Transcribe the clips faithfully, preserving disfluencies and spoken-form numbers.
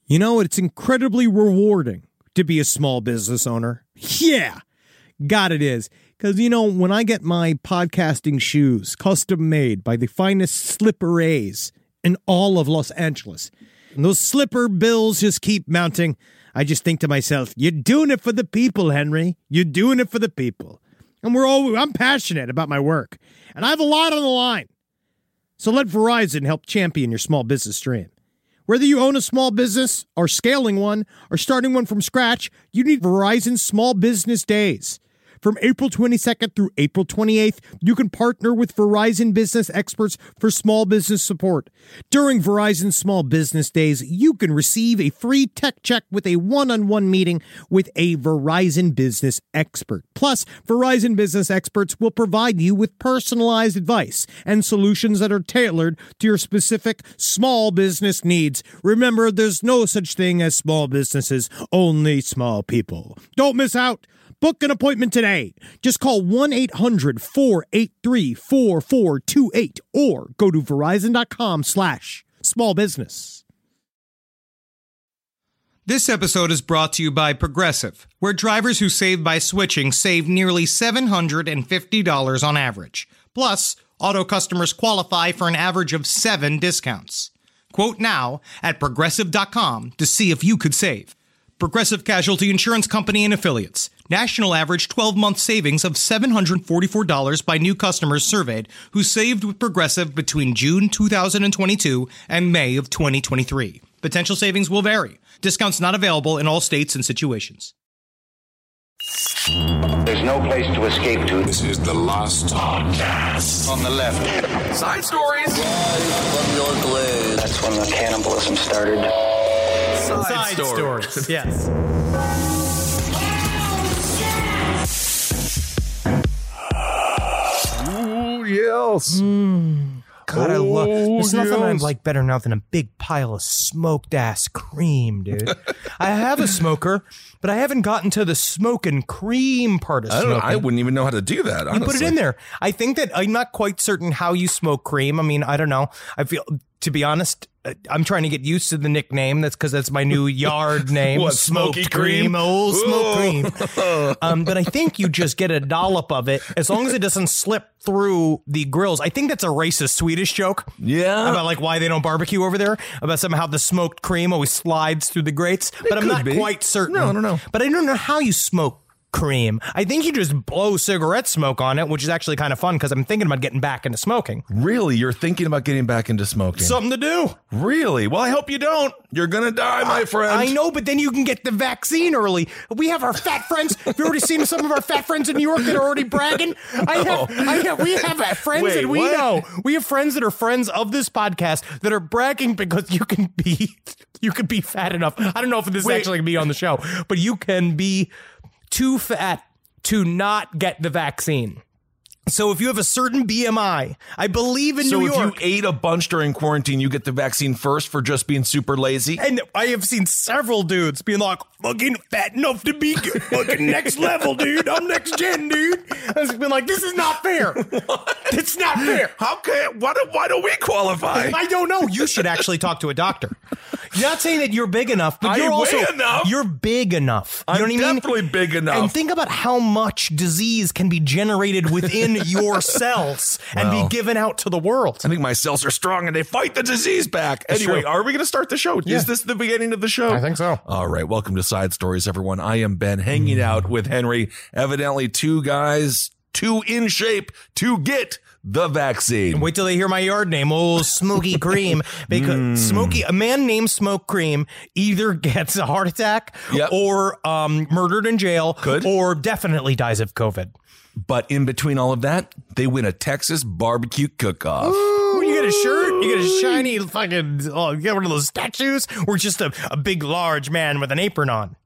You know, it's incredibly rewarding to be a small business owner. Yeah, God it is. Because, you know, when I get my podcasting shoes custom made by the finest slipper-a's in all of Los Angeles, and those slipper bills just keep mounting, I just think to myself, you're doing it for the people, Henry. You're doing it for the people. And we're all, I'm passionate about my work, and I have a lot on the line. So let Verizon help champion your small business dream. Whether you own a small business or scaling one or starting one from scratch, you need Verizon Small Business Days. From April twenty-second through April twenty-eighth, you can partner with Verizon business experts for small business support. During Verizon Small Business Days, you can receive a free tech check with a one-on-one meeting with a Verizon business expert. Plus, Verizon business experts will provide you with personalized advice and solutions that are tailored to your specific small business needs. Remember, there's no such thing as small businesses, only small people. Don't miss out. Book an appointment today. Just call one eight hundred four eight three four four two eight or go to verizon.com slash small business. This episode is brought to you by Progressive, where drivers who save by switching save nearly seven hundred fifty dollars on average. Plus, auto customers qualify for an average of seven discounts. Quote now at progressive dot com to see if you could save. Progressive Casualty Insurance Company and Affiliates. National average twelve-month savings of seven hundred forty-four dollars by new customers surveyed who saved with Progressive between June two thousand twenty-two and May of twenty twenty-three. Potential savings will vary. Discounts not available in all states and situations. There's no place to escape to. This is the Lost Podcast. On the left. Side stories. From your glade. That's when the cannibalism started. Side, Side stories. stories. Yes. Ooh, yes. Mm. God, I love. There's Oh, nothing I yes. like better now than a big pile of smoked ass cream, dude. I have a smoker, but I haven't gotten to the smoke and cream part of I don't know. smoking. I wouldn't even know how to do that. You Honestly. put it in there. I think that I'm not quite certain how you smoke cream. I mean, I don't know. I feel, to be honest, uh, I'm trying to get used to the nickname. That's because that's my new yard name. What, Smoked Smoky cream? Cream? Old smoke Ooh. cream. Um, but I think you just get a dollop of it as long as it doesn't slip through the grills. I think that's a racist Swedish joke. Yeah. About like why they don't barbecue over there. About somehow the smoked cream always slides through the grates. But I'm could not be. quite certain. No, I don't know. But I don't know how you smoke cream. I think you just blow cigarette smoke on it, which is actually kind of fun because I'm thinking about getting back into smoking. Really? You're thinking about getting back into smoking? Something to do. Really? Well, I hope you don't. You're going to die, my friend. I know, but then you can get the vaccine early. We have our fat friends. Have you already seen some of our fat friends in New York that are already bragging? I have, I have, we have uh, friends Wait, that we what? know. We have friends that are friends of this podcast that are bragging because you can be, you can be fat enough. I don't know if this Wait. is actually going to be on the show, but you can be too fat to not get the vaccine. So if you have a certain B M I, I believe in so New if York. you ate a bunch during quarantine, you get the vaccine first for just being super lazy? And I have seen several dudes being like, fucking fat enough to be fucking next level, dude. I'm next gen, dude. I've been like, this is not fair. What? It's not fair. How can, why, do, why don't we qualify? I don't know. You should actually talk to a doctor. You're not saying that you're big enough, but I you're weigh also enough. you're big enough. You I'm know what I mean? definitely big enough. And think about how much disease can be generated within your cells and Well. be given out to the world. I think my cells are strong and they fight the disease back. Anyway, true. are we going to start the show? Yeah. Is this the beginning of the show? I think so. All right. Welcome to Side Stories, everyone. I am Ben, hanging out with Henry. Evidently, two guys, two in shape to get the vaccine. Wait till they hear my yard name, old Smoky Cream. Because Smoky, a man named Smoke Cream either gets a heart attack Yep. or um, murdered in jail Could. or definitely dies of COVID. But in between all of that, they win a Texas barbecue cook-off. Ooh, you get a shirt, you get a shiny fucking, oh, you get one of those statues or just a, a big, large man with an apron on.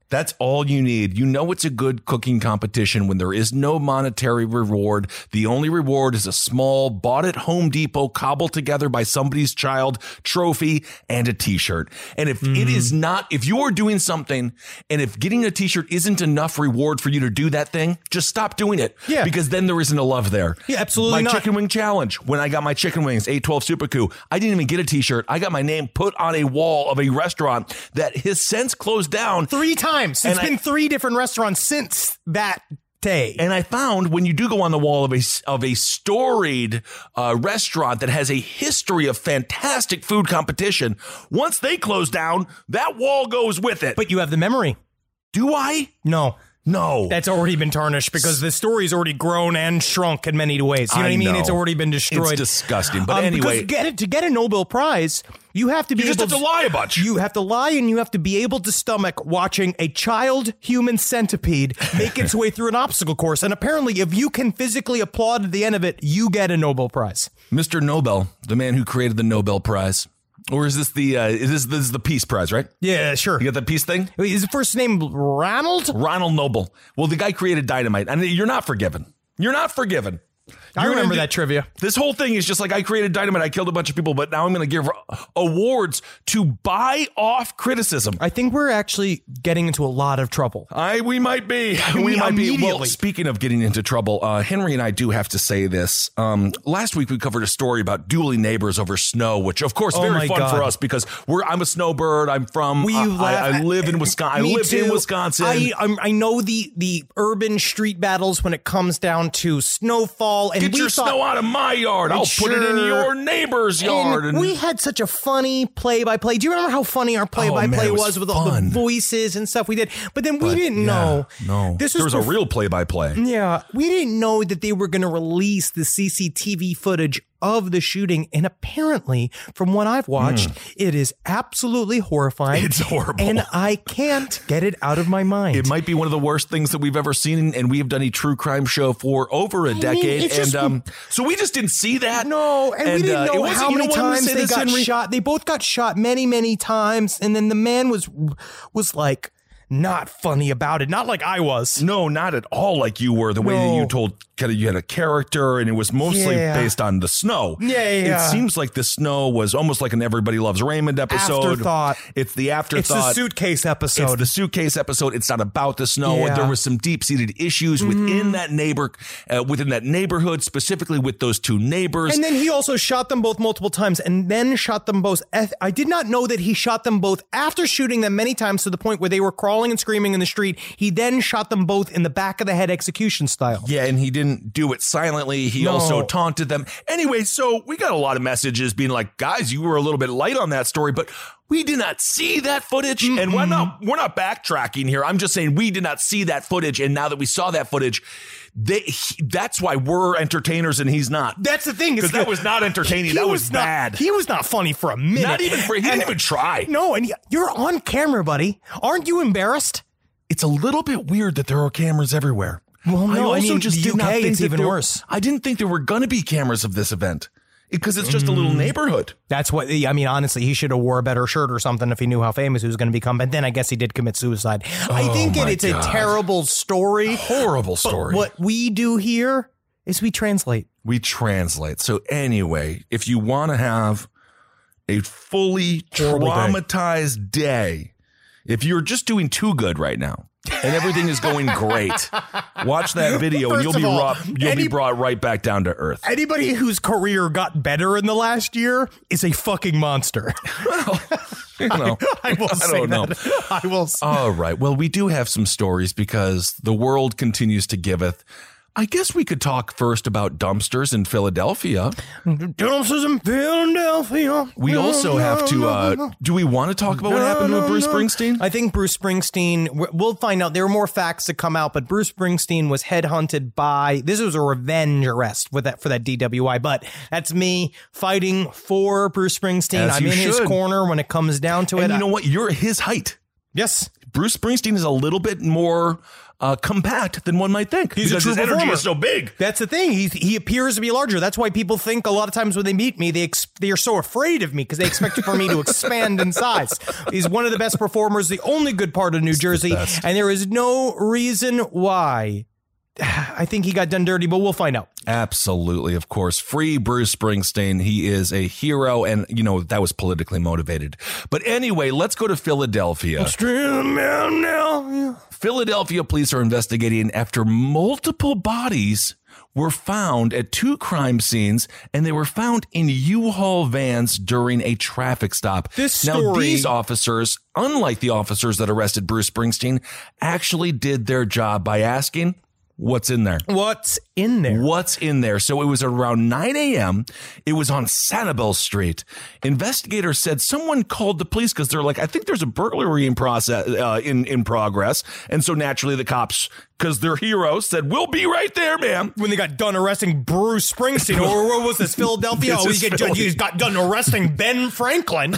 That's all you need. You know it's a good cooking competition when there is no monetary reward. The only reward is a small, bought at Home Depot, cobbled together by somebody's child trophy and a t-shirt. And if mm. it is not, if you are doing something and if getting a t-shirt isn't enough reward for you to do that thing, just stop doing it. Yeah. Because then there isn't a love there. Yeah, absolutely My not. chicken wing challenge, when I got my chicken wings, eight twelve Super Coup, I didn't even get a t-shirt. I got my name put on a wall of a restaurant that has since closed down. Three times. It's And been I- three different restaurants since that day. And I found when you do go on the wall of a, of a storied uh, restaurant that has a history of fantastic food competition, once they close down, that wall goes with it. But you have the memory. Do I? No. No. That's already been tarnished because the story's already grown and shrunk in many ways. You know I what I mean? know. It's already been destroyed. It's disgusting. But Um, anyway, because get it, to get a Nobel Prize, you have to be you just able have to lie a bunch. You have to lie, and you have to be able to stomach watching a child human centipede make its way through an obstacle course. And apparently, if you can physically applaud at the end of it, you get a Nobel Prize. Mister Nobel, the man who created the Nobel Prize. Or is this the uh, is this, this is the Peace Prize, right? Yeah, sure. You got the peace thing? Wait, is his first name Ronald? Ronald Noble. Well, the guy created dynamite. And you're not forgiven. You're not forgiven. I You're remember gonna that do- trivia. This whole thing is just like I created dynamite. I killed a bunch of people, but now I'm going to give awards to buy off criticism. I think we're actually getting into a lot of trouble. I we might be we mean, might be. Well, immediately. speaking of getting into trouble, uh, Henry and I do have to say this. Um, last week we covered a story about dueling neighbors over snow, which of course Oh very my fun God. for us because we're I'm a snowbird. I'm from. We uh, laugh- I, I live in Wisconsin. I Me lived in too. Wisconsin. I I'm, I know the the urban street battles when it comes down to snowfall, and Get we your thought, snow out of my yard. I'll put it in Sure. your neighbor's yard. And we had such a funny play-by-play. Do you remember how funny our play-by-play Oh, man, it was, was with all the fun. voices and stuff we did? But then we But, didn't yeah, know. No, This there was a bef- real play-by-play. Yeah, we didn't know that they were going to release the C C T V footage of the shooting, and apparently, from what I've watched, it is absolutely horrifying. Hmm. It's horrible. and I can't get it out of my mind. It might be one of the worst things that we've ever seen, and we have done a true crime show for over a mean, decade, it's and just- um, so we just didn't see that. No, and, we And, didn't uh, it know wasn't- how you know many what, I'm gonna times say they this, got Henry? shot. They both got shot many, many times, and then the man was was like not funny about it. Not like I was. No, not at all like you were. The way that No. you told, kind of, you had a character, and it was mostly Yeah. based on the snow. Yeah, yeah, yeah. It seems like the snow was almost like an Everybody Loves Raymond episode. Afterthought. It's the afterthought. It's the suitcase episode. It's the suitcase episode. It's not about the snow. Yeah. There was some deep-seated issues Mm-hmm. within that neighbor, uh, within that neighborhood, specifically with those two neighbors. And then he also shot them both multiple times and then shot them both. I did not know that he shot them both after shooting them many times to the point where they were crawling and screaming in the street. He then shot them both in the back of the head execution style. Yeah, and he didn't do it silently. He No. also taunted them. Anyway, so we got a lot of messages being like, guys, you were a little bit light on that story, but we did not see that footage. Mm-mm. And we're not, we're not backtracking here. I'm just saying we did not see that footage. And now that we saw that footage, they, he, that's why we're entertainers and he's not. That's the thing. Because that was not entertaining. He That was, not, bad. He was not funny for a minute. Not even for, he didn't And- even try. No, and you're on camera, buddy. Aren't you embarrassed? It's a little bit weird that there are cameras everywhere. Well, no, I also I mean, just the did U K, not think it's that even there- worse. I didn't think there were going to be cameras of this event because it's just a Mm. little neighborhood. That's what, I mean, honestly, he should have wore a better shirt or something if he knew how famous he was going to become. But then I guess he did commit suicide. I think it, my it's God. a terrible story. Horrible But story. what we do here is we translate. We translate. So anyway, if you want to have a fully Horrible day. traumatized day, if you're just doing too good right now and everything is going great, watch that video and First you'll be of all, brought, you'll any- be brought right back down to earth. Anybody whose career got better in the last year is a fucking monster. You know, I will I say don't know. that. I will say. All right. Well, we do have some stories because the world continues to giveth. I guess we could talk first about dumpsters in Philadelphia. Dumpsters in Philadelphia. We also have to, uh, do we want to talk about what happened with Bruce Springsteen? I think Bruce Springsteen, we'll find out. There are more facts to come out, but Bruce Springsteen was headhunted by, this was a revenge arrest with that for that D W I, but that's me fighting for Bruce Springsteen. As I'm you in his should. corner when it comes down to it. And you know what? You're his height. Yes. Bruce Springsteen is a little bit more uh, compact than one might think. He's a true his energy performer. is so big. That's the thing. He he appears to be larger. That's why people think a lot of times when they meet me, they ex- they are so afraid of me because they expect for me to expand in size. He's one of the best performers, the only good part of New Jersey, and there is no reason why. I think he got done dirty, but we'll find out. Absolutely, of course. Free Bruce Springsteen. He is a hero, and, you know, that was politically motivated. But anyway, let's go to Philadelphia. Philadelphia police are investigating after multiple bodies were found at two crime scenes, and they were found in U-Haul vans during a traffic stop. This story, now, these officers, unlike the officers that arrested Bruce Springsteen, actually did their job by asking, what's in there? What's in there? What's in there? So it was around nine a.m. It was on Sanibel Street. Investigators said someone called the police because they're like, I think there's a burglary in process uh, in in progress. And so naturally the cops, because they're heroes, said, we'll be right there, ma'am. When they got done arresting Bruce Springsteen, or what was this, Philadelphia? This Oh, is he, get, Philly. he got done arresting Ben Franklin.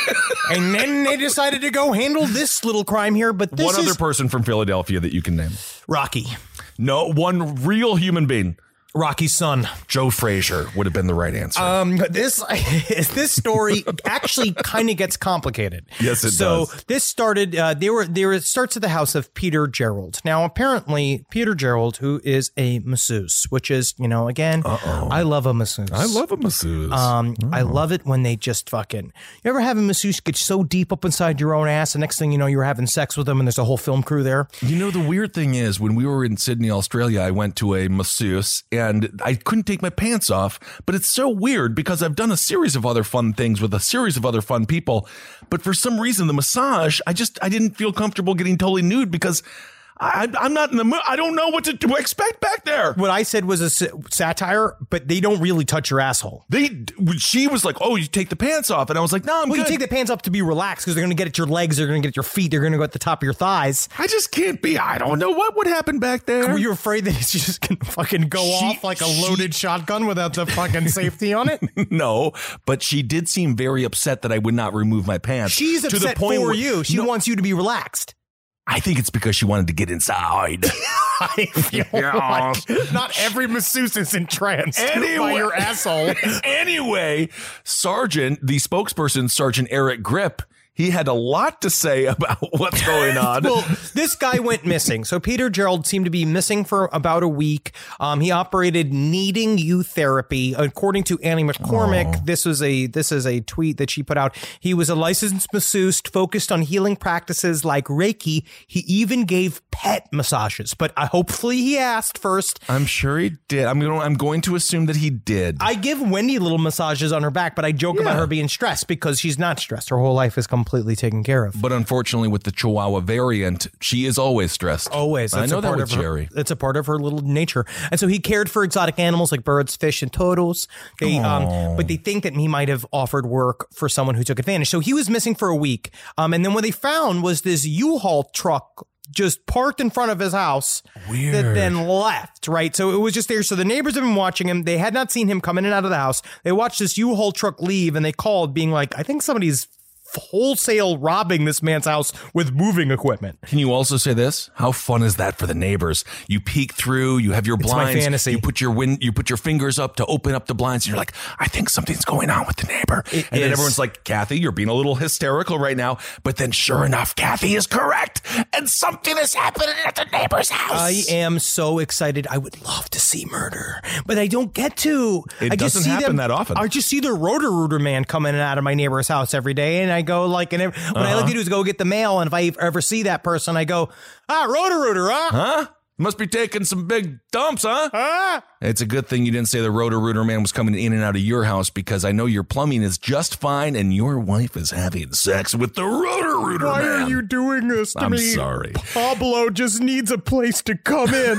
And then they decided to go handle this little crime here. But this One is other person from Philadelphia that you can name. Rocky. No, one real human being. Rocky's son. Joe Frazier would have been the right answer. Um, this this story actually kind of gets complicated. Yes, it so does. So this started. Uh, they were there. It starts at the house of Peter Gerald. Now, apparently, Peter Gerald, who is a masseuse, which is, you know, again, Uh-oh. I love a masseuse. I love a masseuse. Um, oh. I love it when they just fucking. You ever have a masseuse get so deep up inside your own ass, the next thing you know, you're having sex with them, and there's a whole film crew there. You know, the weird thing is, when we were in Sydney, Australia, I went to a masseuse. And I couldn't take my pants off, but it's so weird because I've done a series of other fun things with a series of other fun people. But for some reason, the massage, I just, I didn't feel comfortable getting totally nude because I, I'm not in the mood. I don't know what to, to expect back there. What I said was a s- satire, but they don't really touch your asshole. They, she was like, oh, you take the pants off. And I was like, no, I'm well, good. You take the pants off to be relaxed because they're going to get at your legs. They're going to get at your feet. They're going to go at the top of your thighs. I just can't be. I don't know what would happen back there. Were you afraid that it's just going to fucking go She- off like a she- loaded shotgun without the fucking safety on it? No, but she did seem very upset that I would not remove my pants. She's to upset the point for where, you. She No, wants you to be relaxed. I think it's because she wanted to get inside. I feel Yeah. like not every masseuse is entranced Anyway. by your asshole. Anyway, Sergeant, the spokesperson, Sergeant Eric Grip, he had a lot to say about what's going on. Well, this guy went missing. So Peter Gerald seemed to be missing for about a week. Um, he operated Needing You Therapy. According to Annie McCormick, oh. this was a this is a tweet that she put out. He was a licensed masseuse focused on healing practices like Reiki. He even gave pet massages, but uh, hopefully he asked first. I'm sure he did. I'm going. I'm going to assume that he did. I give Wendy little massages on her back, but I joke Yeah. about her being stressed because she's not stressed. Her whole life is completely taken care of. But unfortunately, with the Chihuahua variant, she is always stressed. Always. That's I know a that part with of her, Jerry. It's a part of her little nature. And so he cared for exotic animals like birds, fish, and turtles. They, um, but they think that he might have offered work for someone who took advantage. So he was missing for a week. Um, and then what they found was this U-Haul truck just parked in front of his house. Weird. That then left, right? So it was just there. So the neighbors have been watching him. They had not seen him come in and out of the house. They watched this U-Haul truck leave, and they called being like, I think somebody's wholesale robbing this man's house with moving equipment. Can you also say this? How fun is that for the neighbors? You peek through, you have your It's my blinds, fantasy. you put your win, you put your fingers up to open up the blinds, and you're like, I think something's going on with the neighbor. It and then is. everyone's like, Kathy, you're being a little hysterical right now. But then sure enough, Kathy is correct. And something is happening at the neighbor's house. I am so excited. I would love to see murder, but I don't get to. It I just doesn't see happen them, that often. I just see the Roto-Rooter man coming in and out of my neighbor's house every day, and I go like, and if, what I like to do is go get the mail, and if I ever see that person, I go, ah, Roto-Rooter, huh? Huh? Must be taking some big dumps, huh? Huh? It's a good thing you didn't say the Roto-Rooter man was coming in and out of your house, because I know your plumbing is just fine and your wife is having sex with the Roto-Rooter Why man. are you doing this to I'm me? sorry. Pablo just needs a place to come in.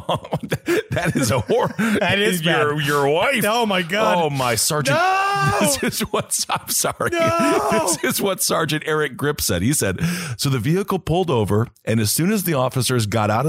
That is a horror. That is your bad. your wife. Oh, my God. Oh my Sergeant. No! This is what I'm sorry. No! This is what Sergeant Eric Grip said. He said, so the vehicle pulled over, and as soon as the officers got out of the car,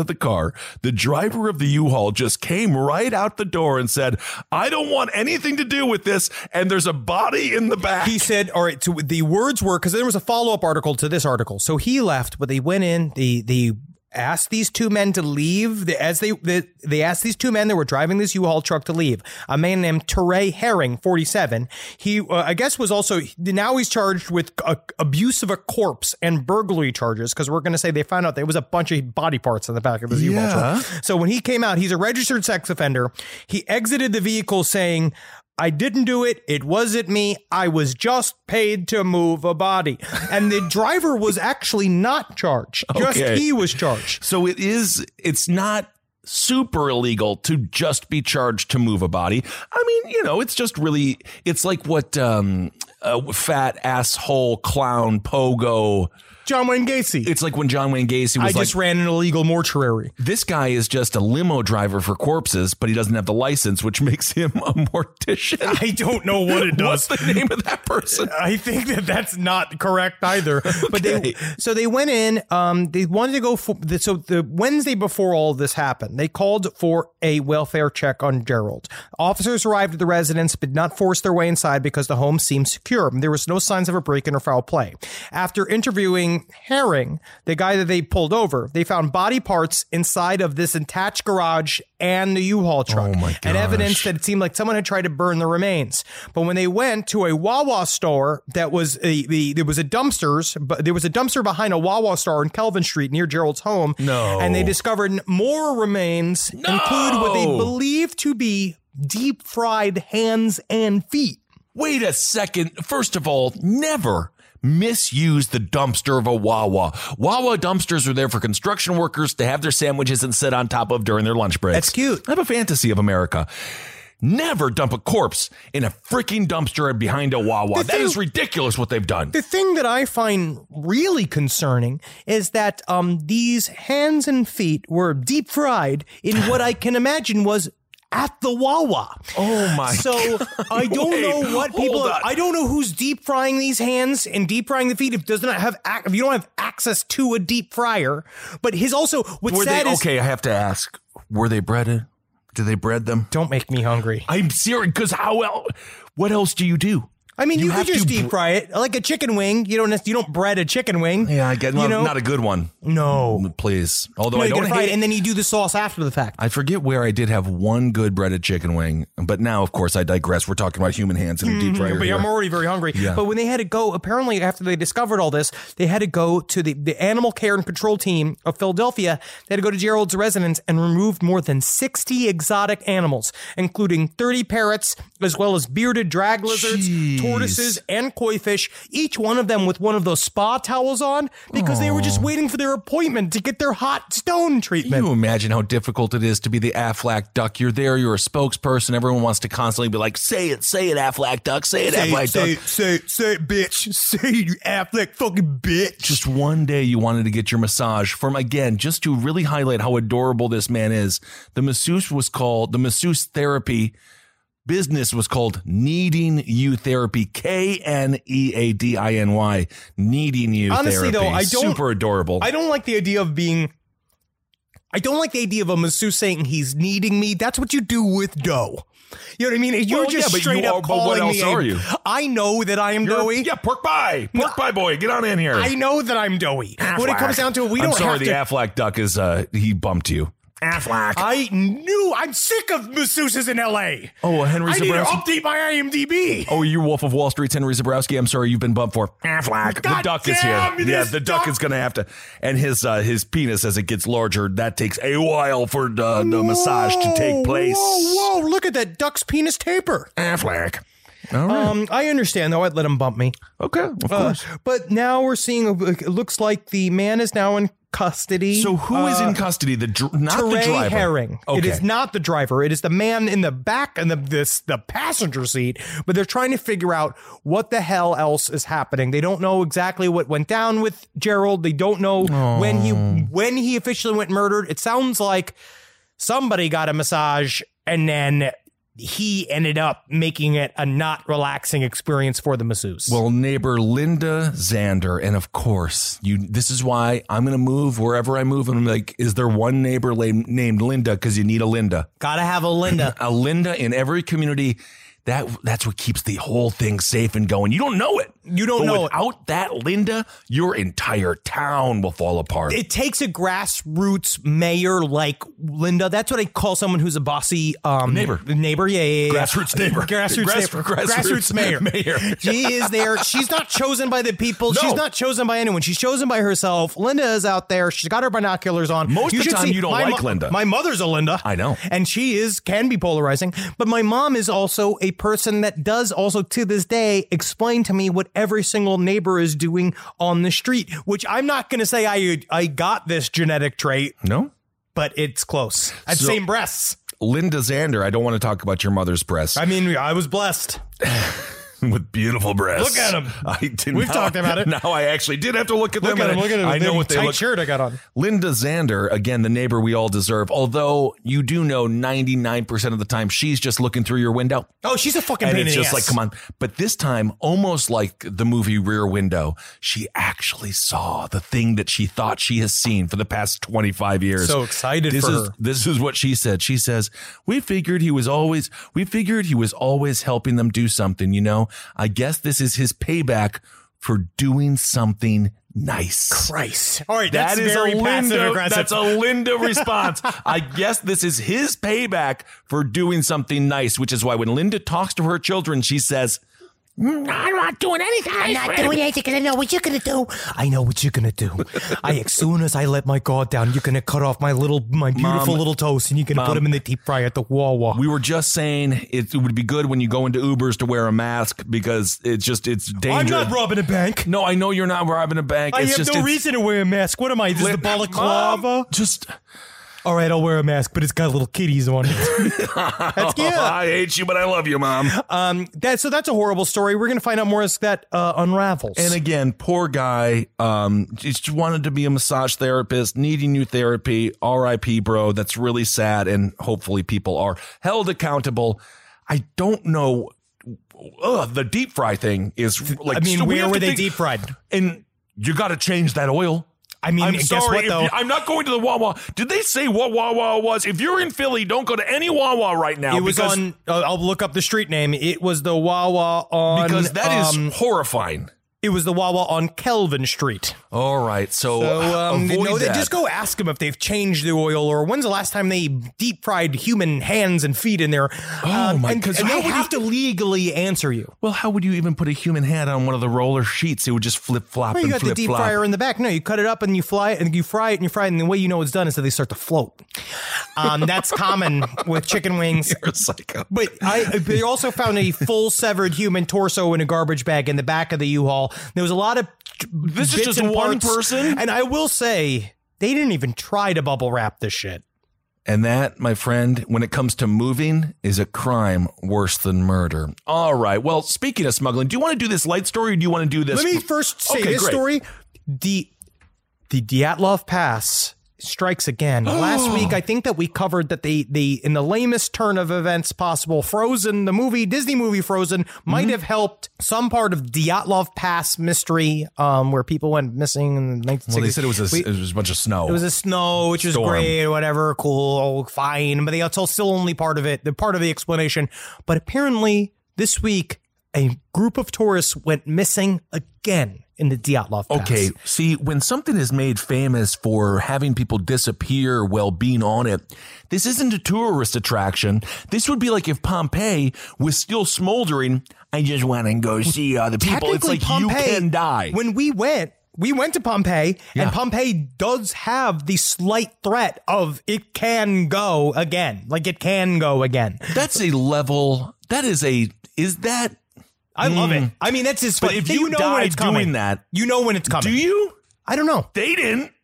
there, the driver of the U-Haul just came right out the door and said, I don't want anything to do with this. And there's a body in the back. He said, all right, so the words were, because there was a follow-up article to this article. So he left, but they went in, the, the, asked these two men to leave. As they they, they asked these two men that were driving this U-Haul truck to leave. A man named Teray Herring, forty-seven. He, uh, I guess, was also now he's charged with uh, abuse of a corpse and burglary charges, because we're going to say they found out there was a bunch of body parts in the back of his Yeah. U-Haul truck. So when he came out, he's a registered sex offender. He exited the vehicle saying, I didn't do it. It wasn't me. I was just paid to move a body. And the driver was actually not charged. Just Okay. he was charged. So it is, it's not super illegal to just be charged to move a body. I mean, you know, it's just really, it's like what um, uh, fat asshole clown pogo. John Wayne Gacy. It's like when John Wayne Gacy was I like, just ran an illegal mortuary. this guy is just a limo driver for corpses, but he doesn't have the license, which makes him a mortician. I don't know what it does. What's the name of that person? I think that that's not correct either. But they, Okay. so they went in. Um, they wanted to go for. So the Wednesday before all of this happened, they called for a welfare check on Gerald. Officers arrived at the residence, but did not force their way inside because the home seemed secure. There was no signs of a break-in or foul play. After interviewing Herring, the guy that they pulled over, they found body parts inside of this attached garage and the U-Haul truck. Oh my and evidence gosh. that it seemed like someone had tried to burn the remains. But when they went to a Wawa store, that was a, the there was a dumpsters, but there was a dumpster behind a Wawa store in Kelvin Street near Gerald's home. No. And they discovered more remains, No. include what they believe to be deep fried hands and feet. Wait a second. First of all, never misuse the dumpster of a Wawa. Wawa dumpsters are there for construction workers to have their sandwiches and sit on top of during their lunch breaks. That's cute. I have a fantasy of America. Never dump a corpse in a freaking dumpster behind a Wawa. The That thing- is ridiculous what they've done. The thing that I find really concerning is that um, these hands and feet were deep fried in what I can imagine was at the Wawa. Oh my So I don't Wait, know what people. hold on. I don't know who's deep frying these hands and deep frying the feet. If does not have, ac- if you don't have access to a deep fryer, but his also what's Were sad they, is okay, I have to ask. Were they breaded? Did they bread them? don't make me hungry. I'm serious, because how else? What else do you do? I mean, you, You could have just to deep br- fry it like a chicken wing. You don't you don't bread a chicken wing. Yeah, I get You not, know? not a good one. No. Please. Although No, I you don't gotta fry hate it, and then you do the sauce after the fact. I forget where I did have one good breaded chicken wing, but now, of course, I digress. We're talking about human hands in a deep fryer. But here. I'm already very hungry. Yeah. But when they had to go, apparently after they discovered all this, they had to go to the, the animal care and control team of Philadelphia. They had to go to Gerald's residence and removed more than sixty exotic animals, including thirty parrots, as well as bearded drag lizards, Jeez. tortoises, and koi fish, each one of them with one of those spa towels on because they were just waiting for their appointment to get their hot stone treatment. Can you imagine how difficult it is to be the Aflac duck? You're there, you're a spokesperson. Everyone wants to constantly be like, say it, say it, Aflac duck, say it, Say, Aflac say, duck. say, say, it, bitch. Say it, you Affleck fucking bitch. Just one day you wanted to get your massage from, again, just to really highlight how adorable this man is. The masseuse was called, the masseuse therapy business was called Needing You Therapy, K N E A D I N Y, Needing You Honestly, Therapy. though, I don't- Super adorable. I don't like the idea of being. I don't like the idea of a masseuse saying he's needing me. That's what you do with dough. You know what I mean? You're Well, just yeah, but straight you up are- but what calling else me. are a- you? I know that I am You're- doughy. Yeah, pork pie. Pork pie boy, get on in here. I know that I'm doughy. When it comes down to it, we I'm don't sorry, have the to. Aflac duck is, uh, he bumped you. Aflac. I knew. I'm sick of masseuses in L A. Oh, Henry I need to Zabrowski. update my I M D B. Oh, you're Wolf of Wall Street's Henry Zabrowski. I'm sorry, you've been bumped for Aflac. The God duck is damn, here. it Yeah, is the duck duck. is going to have to. And his uh, his penis, as it gets larger, that takes a while for the, the massage to take place. Whoa, whoa! Look at that duck's penis taper. Aflac. All right. Um, I understand though. I'd let him bump me. okay, of Uh, course. but now we're seeing. It looks like the man is now in custody. So who is Uh, in custody? The dr- not the Teray driver. Herring. Okay. It is not the driver. It is the man in the back and the this the passenger seat. But they're trying to figure out what the hell else is happening. They don't know exactly what went down with Gerald. They don't know when he when he officially went murdered. It sounds like somebody got a massage and then he ended up making it a not relaxing experience for the masseuse. Well, neighbor Linda Zander, and of course, you. This is why I'm going to move wherever I move. And I'm like, is there one neighbor la- named Linda? Because you need a Linda. Gotta have a Linda. A Linda in every community. That that's what keeps the whole thing safe and going. You don't know it. You don't but know without it. that Linda, your entire town will fall apart. It takes a grassroots mayor like Linda. That's what I call someone who's a bossy um, neighbor. Neighbor, yeah, yeah, yeah. Grassroots neighbor. Grassroots, Grass, neighbor. Grassroots, Grassroots mayor. mayor. She is there. She's not chosen by the people. No. She's not chosen by anyone. She's chosen by herself. Linda is out there. She's got her binoculars on. Most of the should time, see- you don't my like mo- Linda. My mother's a Linda. I know. And she is can be polarizing. But my mom is also a person that does also to this day explain to me what every single neighbor is doing on the street, which I'm not going to say I I got this genetic trait. No? But it's close. At So- same breasts. Linda Zander, I don't want to talk about your mother's breasts. I mean, I was blessed. With beautiful breasts. Look at 'em. I did We've now- talked about it. Now I actually did have to look at them. Look at and him. Look at him. I know what they tight look. shirt I got on. Linda Zander, again, the neighbor we all deserve. Although you do know ninety-nine percent of the time she's just looking through your window. Oh, she's a fucking And pain it's in the just like, ass. come on. But this time, almost like the movie Rear Window, she actually saw the thing that she thought she has seen for the past twenty-five years. So excited this for is, her. This is what she said. She says, we figured he was always, we figured he was always helping them do something, you know? I guess this is his payback for doing something nice. Christ. All right, That that's is very a passive Linda. aggressive. That's a Linda response. I guess this is his payback for doing something nice, which is why when Linda talks to her children, she says, "Mm, I'm not doing anything. I'm not doing anything because I know what you're going to do. I know what you're gonna do. I as soon as I let my guard down, you're gonna cut off my little, my beautiful Mom, little toast, and you're gonna Mom, put them in the deep fryer at the Wawa. We were just saying it would be good when you go into Ubers to wear a mask because it's just, it's I'm dangerous. not robbing a bank. No, I know you're not robbing a bank. I it's have just, no it's- reason to wear a mask. What am I? This is the balaclava. Mom, just, All right, I'll wear a mask, but it's got little kitties on it. That's cute. I hate you, but I love you, Mom. Um, that so that's a horrible story. We're gonna find out more as that uh, unravels. And again, poor guy, um, just wanted to be a massage therapist, needing new therapy. R I P, bro. That's really sad. And hopefully people are held accountable. I don't know. Ugh, the deep fry thing is like, I mean, so we where have were to they think- deep fried? And you got to change that oil. I mean, I'm guess sorry. what if though? you- I'm not going to the Wawa. Did they say what Wawa was? If you're in Philly, don't go to any Wawa right now. It was because, on. Uh, I'll look up the street name. It was the Wawa on. because that is um, horrifying. It was the Wawa on Kelvin Street. All right, so, So um, avoid no, they that. just go ask them if they've changed the oil or when's the last time they deep fried human hands and feet in there. Oh, my- And, 'cause and how they would have to legally answer you. Well, how would you even put a human hand on one of the roller sheets? It would just flip flop Well, you and got the flip deep flop. fryer in the back. No, you cut it up and you fly it and you fry it and you fry it, and the way you know it's done is that they start to float. Um, that's common with chicken wings. You're a psycho. But I, they also found a full severed human torso in a garbage bag in the back of the U-Haul. There was a lot of This is bits just and one parts. person? And I will say, they didn't even try to bubble wrap this shit. And that, my friend, when it comes to moving, is a crime worse than murder. All right. Well, speaking of smuggling, do you want to do this light story or do you want to do this? Let me first say Okay, this great. story. The the Dyatlov Pass strikes again. Last week, I think that we covered that they, they, in the lamest turn of events possible, Frozen, the movie, Disney movie Frozen, might Mm-hmm. have helped some part of Dyatlov Pass mystery, um, where people went missing in the nineteen sixties. Well, they said it was a, We- it was a bunch of snow. It was a snow, which was Storm. great, or whatever, cool, fine. But that's all still only part of it, the part of the explanation. But apparently, this week, a group of tourists went missing again in the Dyatlov Pass. Okay, see, when something is made famous for having people disappear while being on it, this isn't a tourist attraction. This would be like if Pompeii was still smoldering. I just want to go see other people. It's Technically, like you Pompeii, can die. When we went, we went to Pompeii, Yeah. and Pompeii does have the slight threat of it can go again. Like, it can go again. That's a level. That is a. Is that? I love it. I mean, that's just But fun. if You you know die when it's coming. doing that, You know when it's coming. do you? I don't know. They didn't.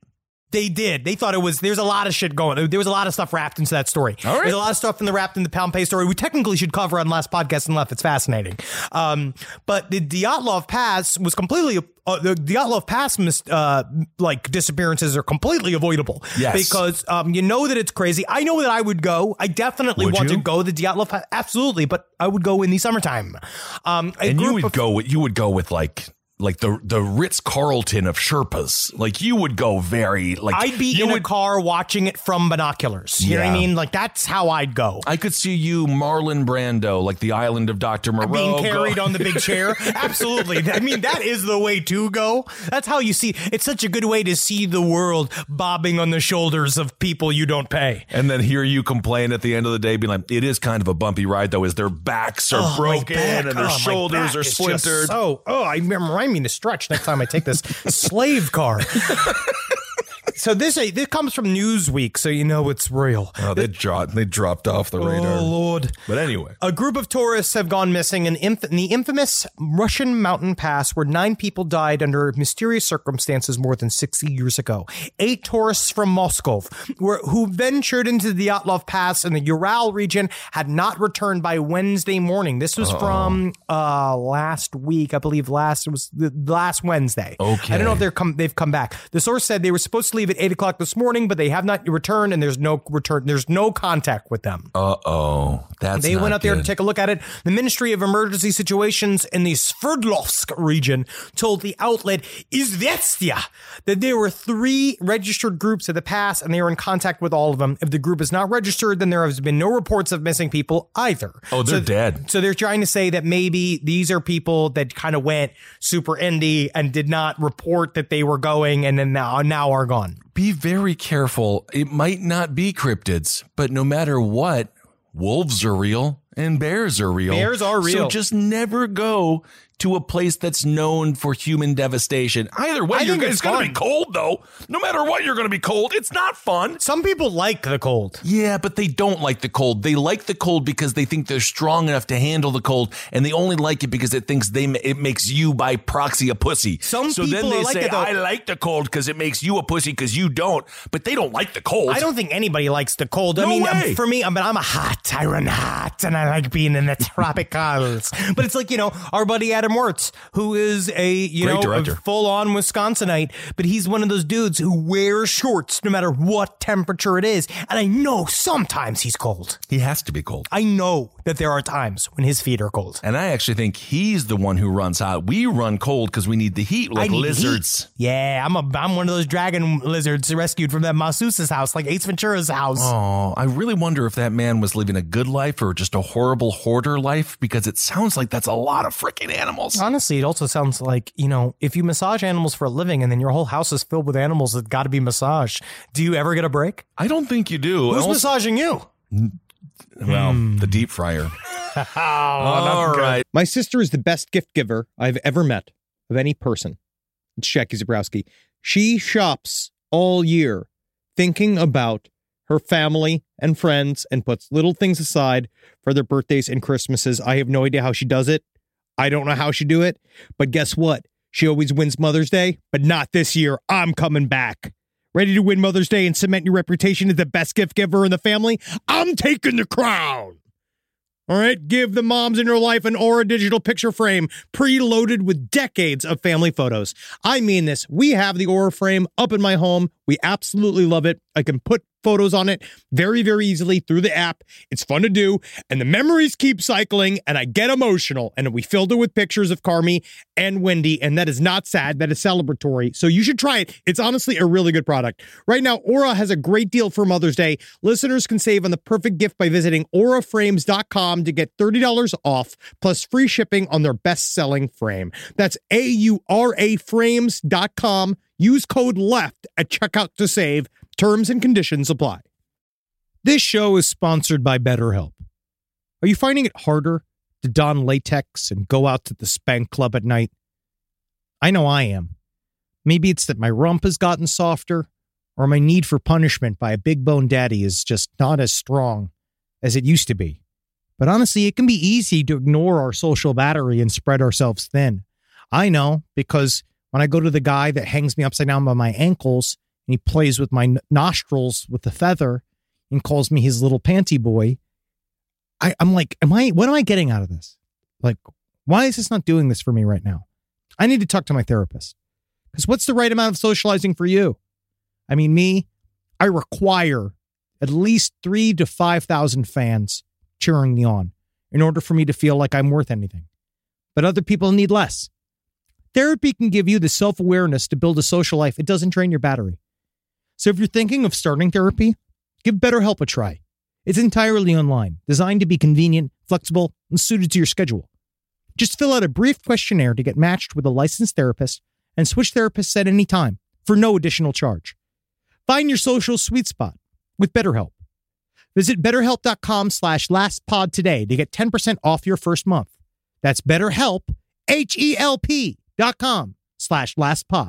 They did. They thought it was, there's a lot of shit going. There was a lot of stuff wrapped into that story. All right. There's a lot of stuff in the wrapped in the Pound Pay story we technically should cover on last podcast and left. It's fascinating. Um, but the Dyatlov Pass was completely, uh, the Dyatlov Pass mis- uh, like disappearances are completely avoidable. Yes. Because um, you know that it's crazy. I know that I would go. I definitely Would want you? to go the Dyatlov Pass. Absolutely. But I would go in the summertime. Um, a And you group would of- go with, you would go with like, like the, the Ritz Carlton of Sherpas. Like you would go very like I'd be you in would, a car watching it from binoculars. You know what I Yeah. mean? Like that's how I'd go. I could see you, Marlon Brando, like the island of Doctor Moreau. Being carried go- on the big chair. Absolutely. I mean, that is the way to go. That's how you see. It's such a good way to see the world bobbing on the shoulders of people you don't pay. And then hear you complain at the end of the day, being like, it is kind of a bumpy ride, though, as their backs are Oh, my broken back. and Oh, their my shoulders back are is just splintered. So, oh, I remind me to stretch next time I take this slave car. So this this comes from Newsweek, so you know it's real. Oh, they dropped, they dropped off the radar. Oh, Lord. But anyway. A group of tourists have gone missing in, inf- in the infamous Russian mountain pass where nine people died under mysterious circumstances more than sixty years ago. Eight tourists from Moscow were, who ventured into the Dyatlov Pass in the Ural region had not returned by Wednesday morning. This was Uh-oh. from uh, last week, I believe last, it was the last Wednesday. Okay. I don't know if they're come, they've come back. The source said they were supposed to leave at eight o'clock this morning, but they have not returned and there's no return. There's no contact with them. Uh-oh. That's They not went out there good. to take a look at it. The Ministry of Emergency Situations in the Sverdlovsk region told the outlet Izvestia that there were three registered groups at the pass and they are in contact with all of them. If the group is not registered, then there has been no reports of missing people either. Oh, they're so, dead. So they're trying to say that maybe these are people that kind of went super indie and did not report that they were going and then now, now are gone. Be very careful. It might not be cryptids, but no matter what, wolves are real and bears are real. Bears are real. So just never go to a place that's known for human devastation. Either way, I you're, think it's, it's going to fun. be cold, though. No matter what, you're going to be cold. It's not fun. Some people like the cold. Yeah, but they don't like the cold. They like the cold because they think they're strong enough to handle the cold, and they only like it because it thinks they it makes you by proxy a pussy. Some so then people they are like say, that, though. I like the cold because it makes you a pussy because you don't, but they don't like the cold. I don't think anybody likes the cold. I No mean, way. um, for me, I mean, I'm a hot, I run hot, and I like being in the tropicals. But it's like, you know, our buddy Adam Wirtz, who is a, you Great know, director. a full-on Wisconsinite, but he's one of those dudes who wears shorts no matter what temperature it is. And I know sometimes he's cold. He has to be cold. I know that there are times when his feet are cold. And I actually think he's the one who runs hot. We run cold because we need the heat like I need lizards. heat. Yeah, I'm a I'm one of those dragon lizards rescued from that Masseuse's house, like Ace Ventura's house. Oh, I really wonder if that man was living a good life or just a horrible hoarder life, because it sounds like that's a lot of freaking animals. Honestly, it also sounds like, you know, if you massage animals for a living and then your whole house is filled with animals that got to be massaged, do you ever get a break? I don't think you do. Who's Also- massaging you? Well, the deep fryer. All right. My sister is the best gift giver I've ever met of any person. It's Jackie Zabrowski. She shops all year thinking about her family and friends and puts little things aside for their birthdays and Christmases. I have no idea how she does it. I don't know how she do it. But guess what? She always wins Mother's Day, but not this year. I'm coming back. Ready to win Mother's Day and cement your reputation as the best gift giver in the family? I'm taking the crown. All right, give the moms in your life an Aura digital picture frame preloaded with decades of family photos. I mean this. We have the Aura frame up in my home. We absolutely love it. I can put photos on it very, very easily through the app. It's fun to do, and the memories keep cycling, and I get emotional. And we filled it with pictures of Carmi and Wendy, and that is not sad. That is celebratory. So you should try it. It's honestly a really good product. Right now, Aura has a great deal for Mother's Day. Listeners can save on the perfect gift by visiting aura frames dot com to get thirty dollars off, plus free shipping on their best-selling frame. That's A U R A frames dot com. Use code LEFT at checkout to save. Terms and conditions apply. This show is sponsored by BetterHelp. Are you finding it harder to don latex and go out to the spank club at night? I know I am. Maybe it's that my rump has gotten softer, or my need for punishment by a big bone daddy is just not as strong as it used to be. But honestly, it can be easy to ignore our social battery and spread ourselves thin. I know, because when I go to the guy that hangs me upside down by my ankles and he plays with my n- nostrils with the feather and calls me his little panty boy. I, I'm like, am I, what am I getting out of this? Like, why is this not doing this for me right now? I need to talk to my therapist. Because what's the right amount of socializing for you? I mean, me, I require at least three to five thousand fans cheering me on in order for me to feel like I'm worth anything. But other people need less. Therapy can give you the self-awareness to build a social life. It doesn't drain your battery. So if you're thinking of starting therapy, give BetterHelp a try. It's entirely online, designed to be convenient, flexible, and suited to your schedule. Just fill out a brief questionnaire to get matched with a licensed therapist and switch therapists at any time for no additional charge. Find your social sweet spot with BetterHelp. Visit betterhelp.com slash lastpod today to get ten percent off your first month. That's BetterHelp, H-E-L-P dot com slash lastpod.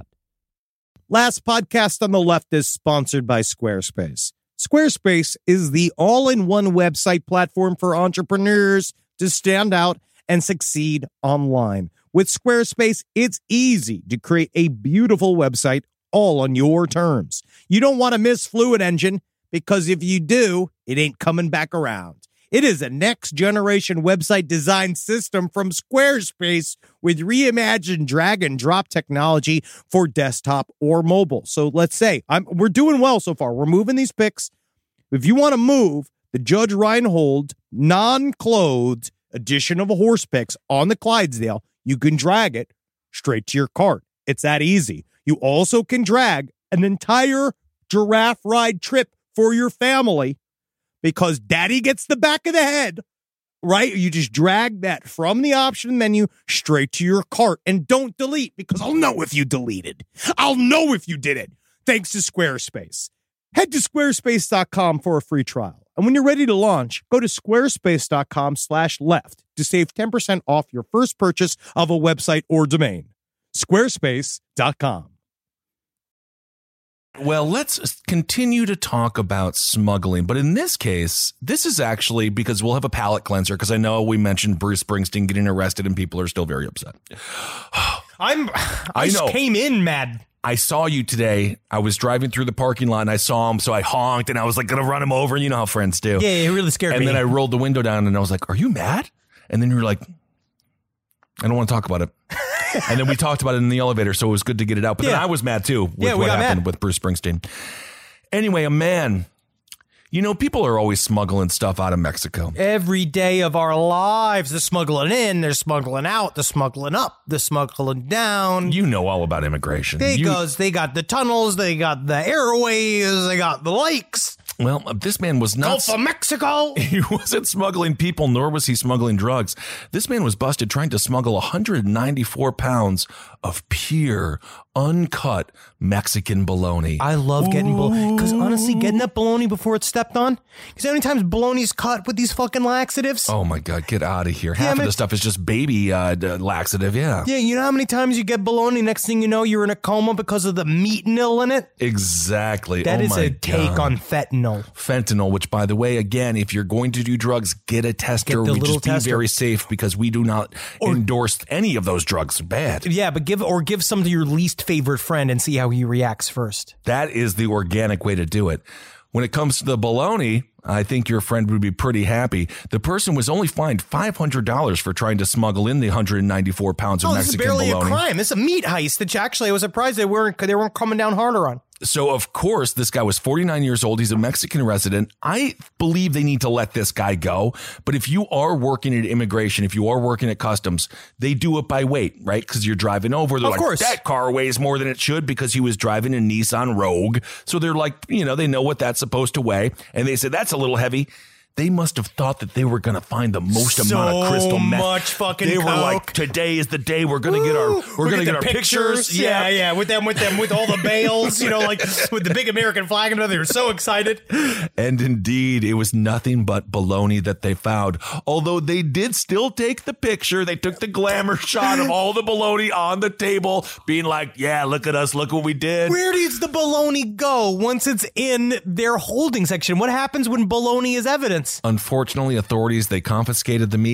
Last Podcast on the Left is sponsored by Squarespace. Squarespace is the all-in-one website platform for entrepreneurs to stand out and succeed online. With Squarespace, it's easy to create a beautiful website all on your terms. You don't want to miss Fluid Engine, because if you do, it ain't coming back around. It is a next-generation website design system from Squarespace with reimagined drag-and-drop technology for desktop or mobile. So let's say I'm, we're doing well so far. We're moving these pics. If you want to move the Judge Reinhold non-clothed edition of a horse picks on the Clydesdale, you can drag it straight to your cart. It's that easy. You also can drag an entire giraffe ride trip for your family, because daddy gets the back of the head, right? You just drag that from the option menu straight to your cart, and don't delete, because I'll know if you deleted. I'll know if you did it. Thanks to Squarespace. Head to squarespace dot com for a free trial. And when you're ready to launch, go to squarespace.com slash left to save ten percent off your first purchase of a website or domain. squarespace dot com. Well, let's continue to talk about smuggling. But in this case, this is actually because we'll have a palate cleanser, because I know we mentioned Bruce Springsteen getting arrested and people are still very upset. I'm, I, I just know. came in mad. I saw you today. I was driving through the parking lot and I saw him. So I honked and I was like going to run him over. And you know how friends do. Yeah, it really scared and me. And then I rolled the window down and I was like, are you mad? And then you were like, I don't want to talk about it. And then we talked about it in the elevator, so it was good to get it out. But yeah. then I was mad, too, with yeah, we what got happened mad. with Bruce Springsteen. Anyway, a man. You know, people are always smuggling stuff out of Mexico. Every day of our lives, they're smuggling in, they're smuggling out, they're smuggling up, they're smuggling down. You know all about immigration. Because you, they got the tunnels, they got the airways, they got the lakes. Well, this man was not... Gulf of Mexico! He wasn't smuggling people, nor was he smuggling drugs. This man was busted trying to smuggle one hundred ninety-four pounds of pure, uncut Mexican bologna. I love getting bologna, because honestly, getting that bologna before it's stepped on, because how many times bologna's cut with these fucking laxatives? Oh my God, get out of here. Yeah, Half man. of the stuff is just baby uh, laxative, yeah. Yeah, you know how many times you get bologna, next thing you know, you're in a coma because of the meat nil in it? Exactly. That oh is my a take God. on fentanyl. Fentanyl, which, by the way, again, if you're going to do drugs, get a tester. Get the we little just be tester. very safe, because we do not Or- endorse any of those drugs. Bad. Yeah, but give or give some to your least favorite friend and see how he reacts first. That is the organic way to do it. When it comes to the bologna, I think your friend would be pretty happy. The person was only fined five hundred dollars for trying to smuggle in the one hundred ninety-four pounds of Oh, this is Mexican barely bologna. a crime. This is a meat heist, which actually I was surprised they weren't they weren't coming down harder on. So, of course, this guy was forty-nine years old. He's a Mexican resident. I believe they need to let this guy go. But if you are working at immigration, if you are working at customs, they do it by weight, right? Because you're driving over. They're Of like, course. that car weighs more than it should, because he was driving a Nissan Rogue. So they're like, you know, they know what that's supposed to weigh. And they said, that's a little heavy. They must have thought that they were going to find the most So amount of crystal meth. much fucking They were coke. like, today is the day we're going to get our, we're going to get our pictures. Yeah, yeah, with them, with them, with all the bales, you know, like with the big American flag and they were so excited. And indeed, it was nothing but baloney that they found. Although they did still take the picture. They took the glamour shot of all the baloney on the table, being like, yeah, look at us. Look what we did. Where does the bologna go once it's in their holding section? What happens when bologna is evidence? Unfortunately, authorities, they confiscated the meat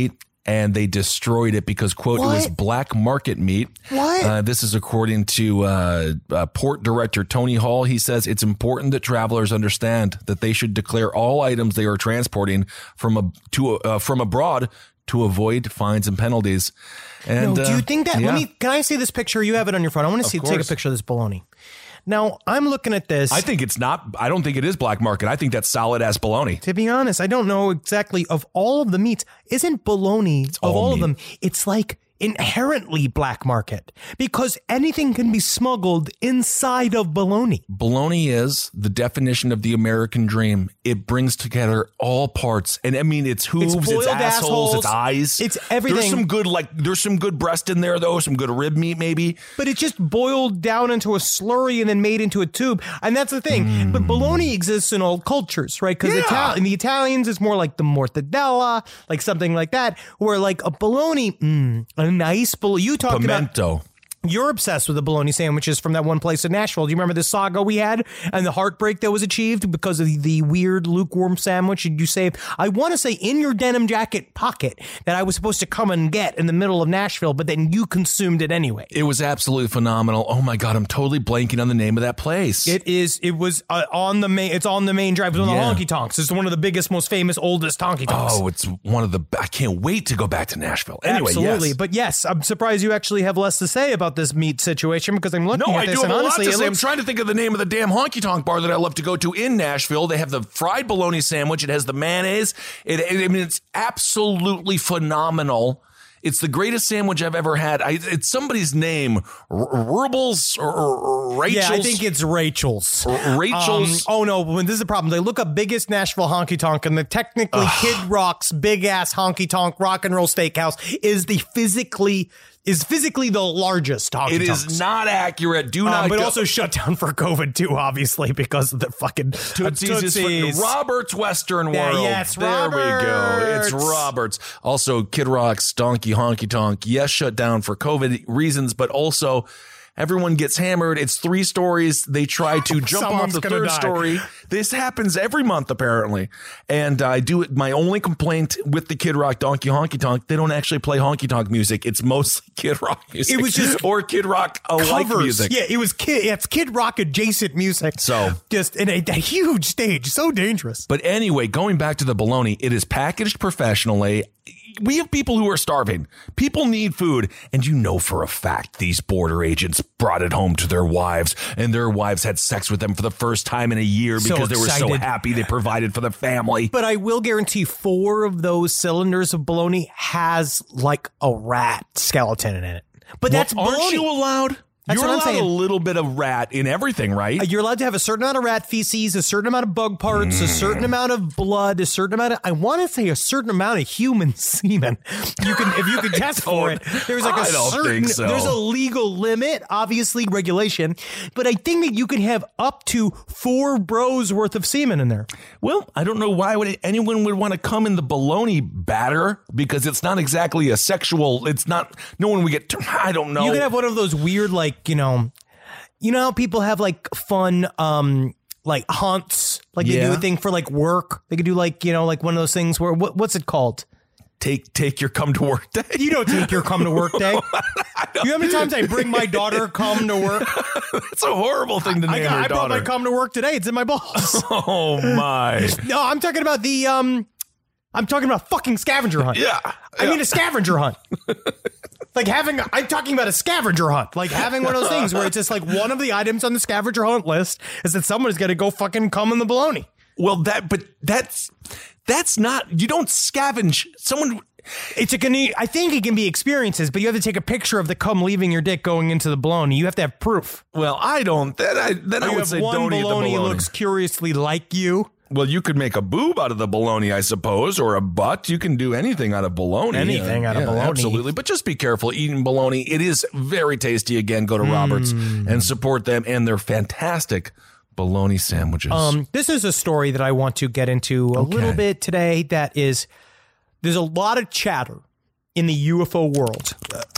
and they destroyed it because, quote, What? it was black market meat. What? Uh, this is according to uh, uh, Port Director Tony Hall. He says it's important that travelers understand that they should declare all items they are transporting from a to uh, from abroad to avoid fines and penalties. And no, do you think that? Uh, yeah. Let me. Can I see this picture? You have it on your phone. I want to see. Take a course. picture of this bologna. Now I'm looking at this. I think it's not. I don't think it is black market. I think that's solid ass bologna. To be honest, I don't know exactly of all of the meats. Isn't bologna of all all of meat. them? It's like inherently black market because anything can be smuggled inside of bologna. Bologna is the definition of the American dream. It brings together all parts. And I mean, it's hooves, it's, boiled assholes, assholes, it's eyes. it's everything. There's some good, like, there's some good breast in there, though. Some good rib meat, maybe. But it's just boiled down into a slurry and then made into a tube. And that's the thing. Mm. But bologna exists in all cultures, right? Because Yeah. Ital- in the Italians, it's more like the mortadella, like something like that, where like a bologna, mm, a nice bologna. You talked about... Pimento. You're obsessed with the bologna sandwiches from that one place in Nashville. Do you remember the saga we had and the heartbreak that was achieved because of the, the weird lukewarm sandwich you saved? I want to say in your denim jacket pocket that I was supposed to come and get in the middle of Nashville, but then you consumed it anyway. It was absolutely phenomenal. Oh my God, I'm totally blanking on the name of that place. It is. It was uh, on the main. It's on the main drive. It's on Yeah. the honky tonks. It's one of the biggest, most famous, oldest honky tonks. Oh, it's one of the. I can't wait to go back to Nashville. Anyway, absolutely. yes. But yes, I'm surprised you actually have less to say about this meat situation because I'm looking No, at I this do have and a lot honestly, to it say. I'm looks- trying to think of the name of the damn honky tonk bar that I love to go to in Nashville. They have the fried bologna sandwich. It has the mayonnaise. It, it, I mean, it's absolutely phenomenal. It's the greatest sandwich I've ever had. I, it's somebody's name, R- Rubbles or, or Rachel's. Yeah, I think it's Rachel's. R- Rachel's. Um, oh no, when this is a problem. They look up biggest Nashville honky tonk, and the technically Kid Rock's big ass honky tonk rock and roll steakhouse is the physically is physically the largest honky It tonks. is not accurate. Do Um, not but go. also shut down for COVID too, obviously, because of the fucking Tootsie's, is Tootsies. for Robert's Western Yeah, World. yes, there we go. It's Roberts. Roberts. Also, Kid Rock's Donkey Honky Tonk. Yes, shut down for COVID reasons, but also everyone gets hammered. It's three stories. They try to jump on Someone's the gonna third die. story. This happens every month, apparently. And I do it. My only complaint with the Kid Rock Donkey Honky Tonk, they don't actually play honky tonk music. It's mostly Kid Rock music. It was just or Kid Rock alike covers. music. Yeah, it was Kid. It's Kid Rock adjacent music. So- just in a, a huge stage, so dangerous. But anyway, going back to the bologna, it is packaged professionally. We have people who are starving. People need food. And you know for a fact these border agents brought it home to their wives, and their wives had sex with them for the first time in a year So because they were so excited. happy they provided for the family. But I will guarantee four of those cylinders of bologna has like a rat skeleton in it. But that's Well, aren't bologna. you allowed? That's You're what I'm allowed saying. a little bit of rat in everything, right? You're allowed to have a certain amount of rat feces, a certain amount of bug parts, a Mm. certain amount of blood, a certain amount of, I want to say a certain amount of human semen. You can, if you could test for it, there's like a I don't certain, think so. there's a legal limit, obviously regulation, but I think that you can have up to four bros worth of semen in there. Well, I don't know why would anyone would want to come in the bologna batter because it's not exactly a sexual. It's not. No one would get. I don't know. You could have one of those weird, like, you know, you know how people have like fun, um, like hunts, like they do Yeah. a thing for like work. They could do like, you know, like one of those things where, what, what's it called? take take your come to work day. You don't take your come to work day. You know how many times I bring my daughter come to work? It's a horrible thing to I, name got, your I brought daughter. my come to work today. It's in my balls. Oh my! No, I'm talking about the, um, I'm talking about fucking scavenger hunt. Yeah, I mean a scavenger hunt. Like having, a, I'm talking about a scavenger hunt. Like having one of those things where it's just like one of the items on the scavenger hunt list is that someone's going to go fucking come in the bologna. Well, that but that's that's not. You don't scavenge someone. It's a can. I think it can be experiences, but you have to take a picture of the cum leaving your dick going into the bologna. You have to have proof. Well, I don't. Then I then I You would have say one don't eat the bologna bologna. looks curiously like you. Well, you could make a boob out of the bologna, I suppose, or a butt. You can do anything out of bologna. Anything out of bologna. Absolutely. But just be careful eating bologna. It is very tasty. Again, go to Roberts Mm. and support them and their fantastic bologna sandwiches. Um, this is a story that I want to get into a Okay. little bit today. That is, there's a lot of chatter in the U F O world.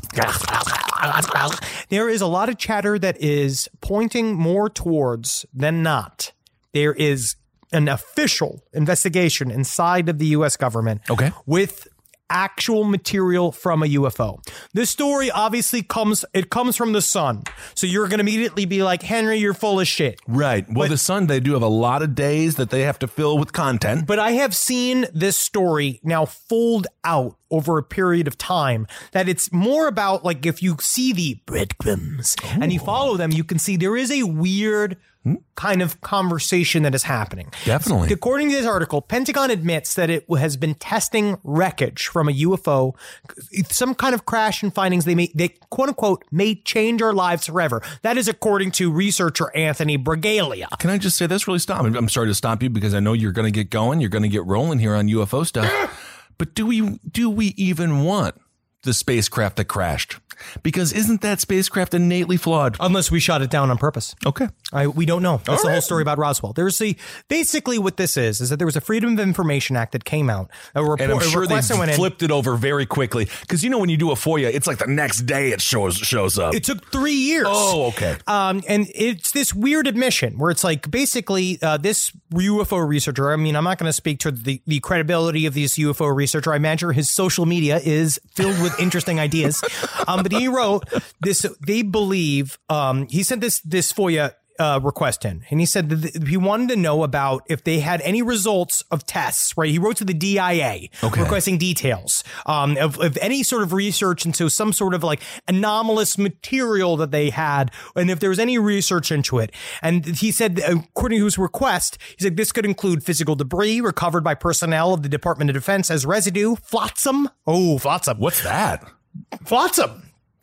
There is a lot of chatter that is pointing more towards than not. There is an official investigation inside of the U S government. Okay. With actual material from a U F O. This story obviously comes, it comes from The Sun. So you're going to immediately be like, Henry, you're full of shit. Right. Well, But- The Sun, they do have a lot of days that they have to fill with content. But I have seen this story now fold out over a period of time, that it's more about, like, if you see the breadcrumbs oh. and you follow them, you can see there is a weird kind of conversation that is happening. Definitely. According to this article, Pentagon admits that it has been testing wreckage from a U F O, some kind of crash and findings they may, they quote unquote, may change our lives forever. That is according to researcher Anthony Bragalia. Can I just say this really stop? I'm sorry to stop you because I know you're going to get going. You're going to get rolling here on U F O stuff. But do we, do we even want the spacecraft that crashed? Because isn't that spacecraft innately flawed? Unless we shot it down on purpose. Okay. I, we don't know. That's All the right. whole story about Roswell. There's the basically what this is is that there was a Freedom of Information Act that came out. A report, And I'm sure a they request that went in. flipped it over very quickly. Because, you know, when you do a FOIA, it's like the next day it shows shows up. It took three years. Oh, okay. Um, and it's this weird admission where it's like basically uh, this U F O researcher. I mean, I'm not going to speak to the, the credibility of this U F O researcher. I imagine his social media is filled with interesting ideas. Um, but he wrote this. They believe um, he sent this this FOIA uh, request in, and he said that th- he wanted to know about if they had any results of tests. Right, he wrote to the D I A Okay. requesting details um, of, of any sort of research into some sort of like anomalous material that they had, and if there was any research into it. And he said, according to his request, he said this could include physical debris recovered by personnel of the Department of Defense as residue, flotsam. Oh, flotsam. What's that? Flotsam.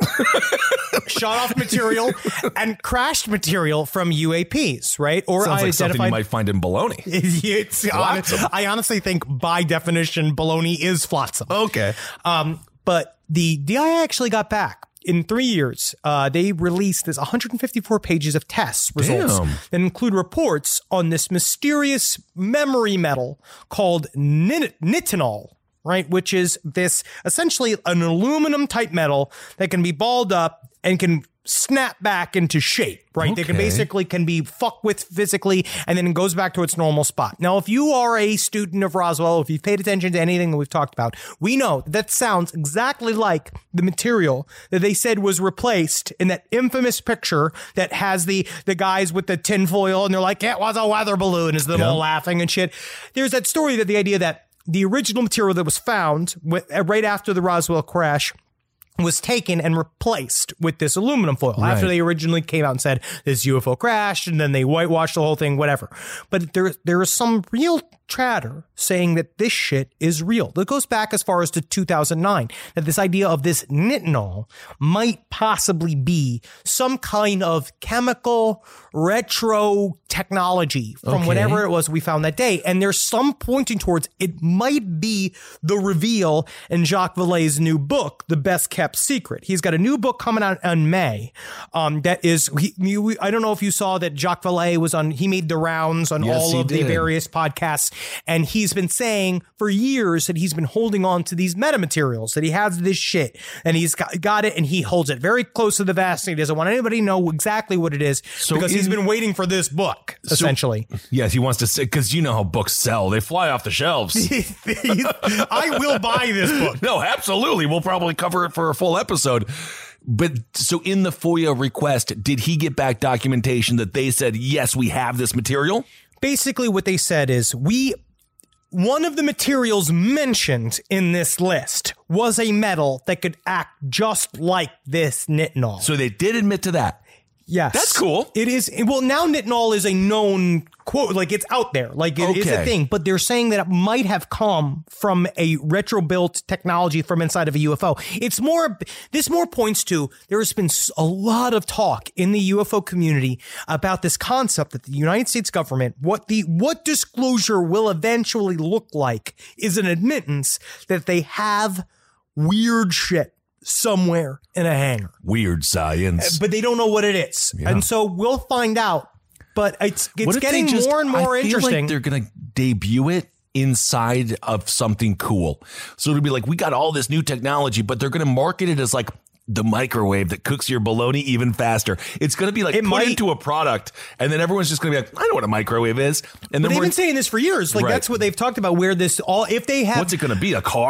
Shot off material and crashed material from U A Ps, right? Or Sounds like something you identified. might find in baloney. It's honest, Flotsam. I honestly think by definition, baloney is flotsam. Okay. Um, but the D I A actually got back. In three years, uh, they released this one hundred fifty-four pages of test results Damn. that include reports on this mysterious memory metal called nit- nitinol, right? Which is this essentially an aluminum type metal that can be balled up and can snap back into shape, right? They can Okay. basically can be fucked with physically and then it goes back to its normal spot. Now, if you are a student of Roswell, if you've paid attention to anything that we've talked about, we know that sounds exactly like the material that they said was replaced in that infamous picture that has the, the guys with the tinfoil and they're like, it was a weather balloon, is them Yeah. all laughing and shit. There's that story that the idea that the original material that was found with, right after the Roswell crash was taken and replaced with this aluminum foil Right. after they originally came out and said this U F O crashed and then they whitewashed the whole thing, whatever. But there, there is some real chatter saying that this shit is real. That goes back as far as to two thousand nine, that this idea of this nitinol might possibly be some kind of chemical retro technology from Okay. whatever it was we found that day. And there's some pointing towards it might be the reveal in Jacques Vallée's new book, The Best Kept Secret. He's got a new book coming out in May. Um, that is, he, you, I don't know if you saw that Jacques Vallée was on, he made the rounds on Yes, all he of the did. various podcasts. And he's been saying for years that he's been holding on to these metamaterials, that he has this shit and he's got, got it and he holds it very close to the vest and he doesn't want anybody to know exactly what it is So because he's in- been waiting for this book, essentially. Yes, he wants to say, because you know how books sell. They fly off the shelves. I will buy this book. No, absolutely. We'll probably cover it for a full episode. But so in the FOIA request, did he get back documentation that they said, yes, we have this material? Basically, what they said is we, one of the materials mentioned in this list was a metal that could act just like this nitinol. So they did admit to that. Yes. That's cool. It is. Well, now nitinol is a known quote, like it's out there, like it is a Okay. thing, but they're saying that it might have come from a retro-built technology from inside of a U F O. It's more, this more points to, there has been a lot of talk in the U F O community about this concept that the United States government, what the, what disclosure will eventually look like is an admittance that they have weird shit somewhere in a hangar. Weird science. But they don't know what it is. And so we'll find out. But it's it's What if getting they just- more and more I feel interesting. Like they're going to debut it inside of something cool. So it'll be like, we got all this new technology, but they're going to market it as like the microwave that cooks your bologna even faster. It's going to be like It put might- into a product, and then everyone's just going to be like, I know what a microwave is. And But then they've we're, been saying this for years. Like Right. that's what they've talked about. Where this all, if they have, what's it going to be? A car?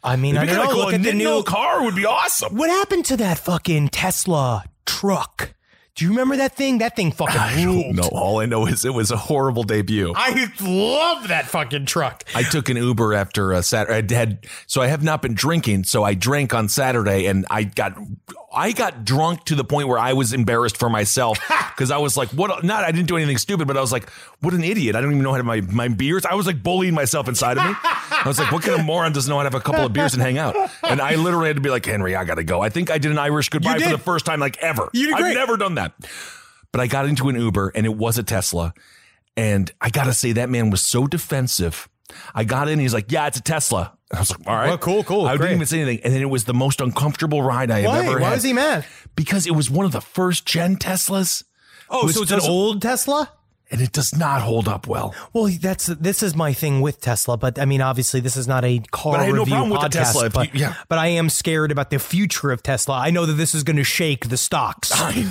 I mean, It'd I be don't kinda know. cool. Look at the A new Nintendo car would be awesome. What happened to that fucking Tesla truck? Do you remember that thing? That thing fucking ruled. No, all I know is it was a horrible debut. I love that fucking truck. I took an Uber after a Saturday. I had, so I have not been drinking. So I drank on Saturday and I got, I got drunk to the point where I was embarrassed for myself because I was like, what? Not, I didn't do anything stupid, but I was like, what an idiot. I don't even know how to have my, my beers. I was like bullying myself inside of me. I was like, what kind of moron doesn't know how to have a couple of beers and hang out? And I literally had to be like, Henry, I got to go. I think I did an Irish goodbye for the first time, like ever. You did great. I've never done that. But I got into an Uber and it was a Tesla. And I got to say, that man was so defensive. I got in, he's like, yeah, it's a Tesla. I was like, all right. Well, cool, cool. I great. didn't even say anything. And then it was the most uncomfortable ride I have Why? ever had. Why was he mad? Because it was one of the first gen Teslas. Oh, Which so it's an doesn't- old Tesla? And it does not hold up well. Well, that's this is my thing with Tesla, but I mean, obviously, this is not a car But I have no review problem with podcast. the Tesla if But, you- yeah. but I am scared about the future of Tesla. I know that this is going to shake the stocks,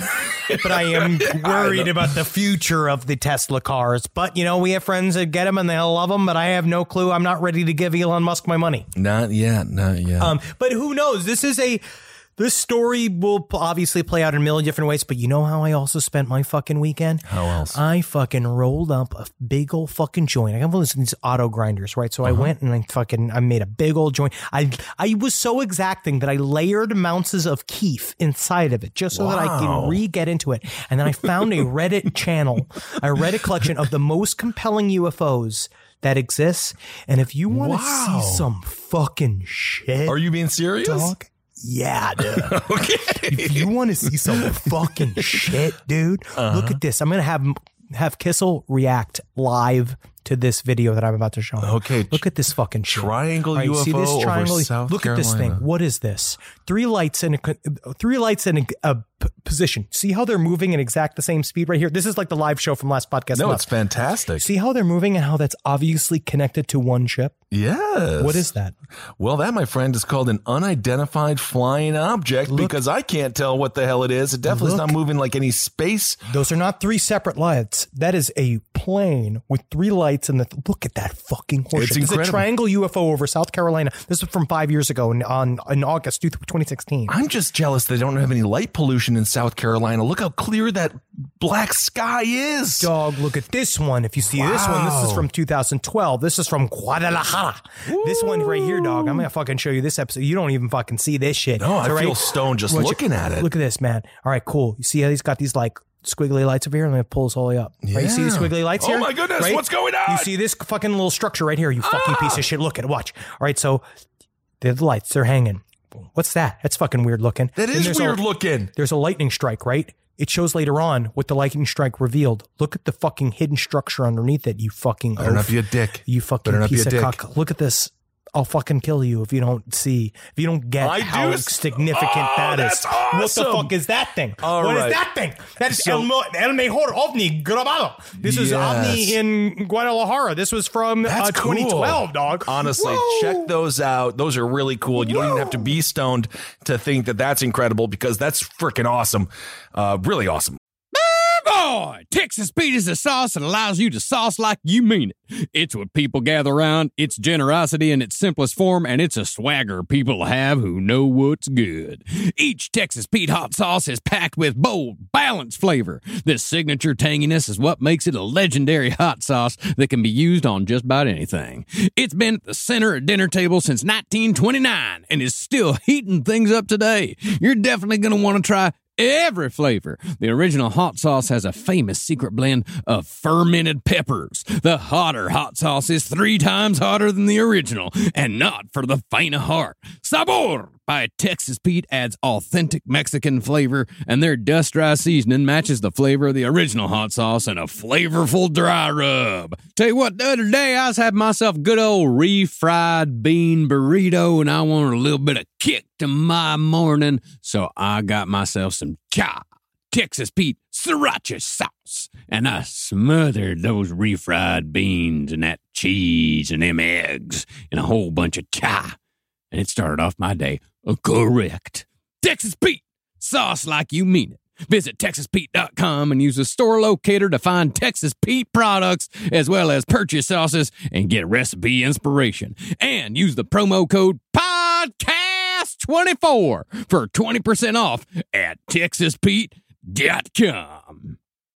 but I am worried about the future of the Tesla cars. But you know, we have friends that get them and they'll love them, but I have no clue. I'm not ready to give Elon Musk my money. Not yet. Not yet. Um, but who knows? This is a. This story will obviously play out in a million different ways, but you know how I also spent my fucking weekend? How else? I fucking rolled up a big old fucking joint. I got one of these auto grinders, right? So Uh-huh. I went and I fucking, I made a big old joint. I I was so exacting that I layered ounces of keef inside of it just so that I Wow. can re-get into it. And then I found a Reddit channel, a Reddit collection of the most compelling U F Os that exists. And if you want to Wow. see some fucking shit, Are you being serious? dog, yeah, dude. Okay. If you want to see some fucking shit, dude, Uh-huh. look at this. I'm gonna have have Kissel react live to this video that I'm about to show him. Okay. Look at this fucking shit. Triangle All right, U F O see this over triangle? South Look at this thing. Carolina. What is this? Three lights in a co- three lights in a, a p- position. See how they're moving at exact the same speed right here? This is like the live show from last podcast. No, month. it's fantastic. See how they're moving and how that's obviously connected to one chip? Yes. What is that? Well, that, my friend, is called an unidentified flying object Look- because I can't tell what the hell it is. It definitely is Look. not moving like any space. Those are not three separate lights. That is a plane with three lights in the. Look at that fucking horseshit. It's This is a incredible. triangle U F O over South Carolina. This is from five years ago in, on, in August twenty sixteen. I'm just jealous they don't have any light pollution in South Carolina. Look how clear that black sky is. Dog, look at this one. If you see this one, this is Wow. from two thousand twelve. This is from Guadalajara. This one right here, dog. I'm gonna fucking show you this episode. You don't even fucking see this shit. No, I So, feel right- stoned just Watch looking at it. Look at this, man. All right, cool. You see how he's got these like squiggly lights over here? I'm gonna pull this all the way up. Right, you see these Yeah. squiggly lights Oh here? my goodness, Right? what's going on? You see this fucking little structure right here, you fucking piece of shit. Look at it, watch. All right, so they're the lights, they're hanging. What's that? That's fucking weird looking. That Then is there's weird a, looking. There's a lightning strike, right? It shows later on what the lightning strike revealed. Look at the fucking hidden structure underneath it, you fucking Better not oaf. be a dick. You fucking Better not be piece a of dick. cock. Look at this. I'll fucking kill you if you don't see, if you don't get I how do s- significant Oh, that is. that's What the awesome. fuck is that thing? All What is right. that thing? That's So- El, Mo- El Mejor OVNI grabado. This is Yes. OVNI in Guadalajara. This was from That's uh, twenty twelve, cool. dog. Honestly, Whoa. check those out. Those are really cool. You don't even have to be stoned to think that that's incredible because that's freaking awesome. Uh, really awesome. Boy, Texas Pete is a sauce that allows you to sauce like you mean it. It's what people gather around, it's generosity in its simplest form, and it's a swagger people have who know what's good. Each Texas Pete hot sauce is packed with bold, balanced flavor. This signature tanginess is what makes it a legendary hot sauce that can be used on just about anything. It's been at the center of dinner tables since nineteen twenty-nine and is still heating things up today. You're definitely going to want to try every flavor. The original hot sauce has a famous secret blend of fermented peppers. The hotter hot sauce is three times hotter than the original, and not for the faint of heart. Sabor by Texas Pete adds authentic Mexican flavor, and their dust dry seasoning matches the flavor of the original hot sauce in a flavorful dry rub. Tell you what, the other day I was having myself a good old refried bean burrito, and I wanted a little bit of kick to my morning, so I got myself some cha Texas Pete sriracha sauce, and I smothered those refried beans and that cheese and them eggs in a whole bunch of cha, and it started off my day correct. Texas Pete, sauce like you mean it. Visit Texas Pete dot com and use the store locator to find Texas Pete products as well as purchase sauces and get recipe inspiration. And use the promo code POD podcast twenty-four for twenty percent off at texas pete dot com.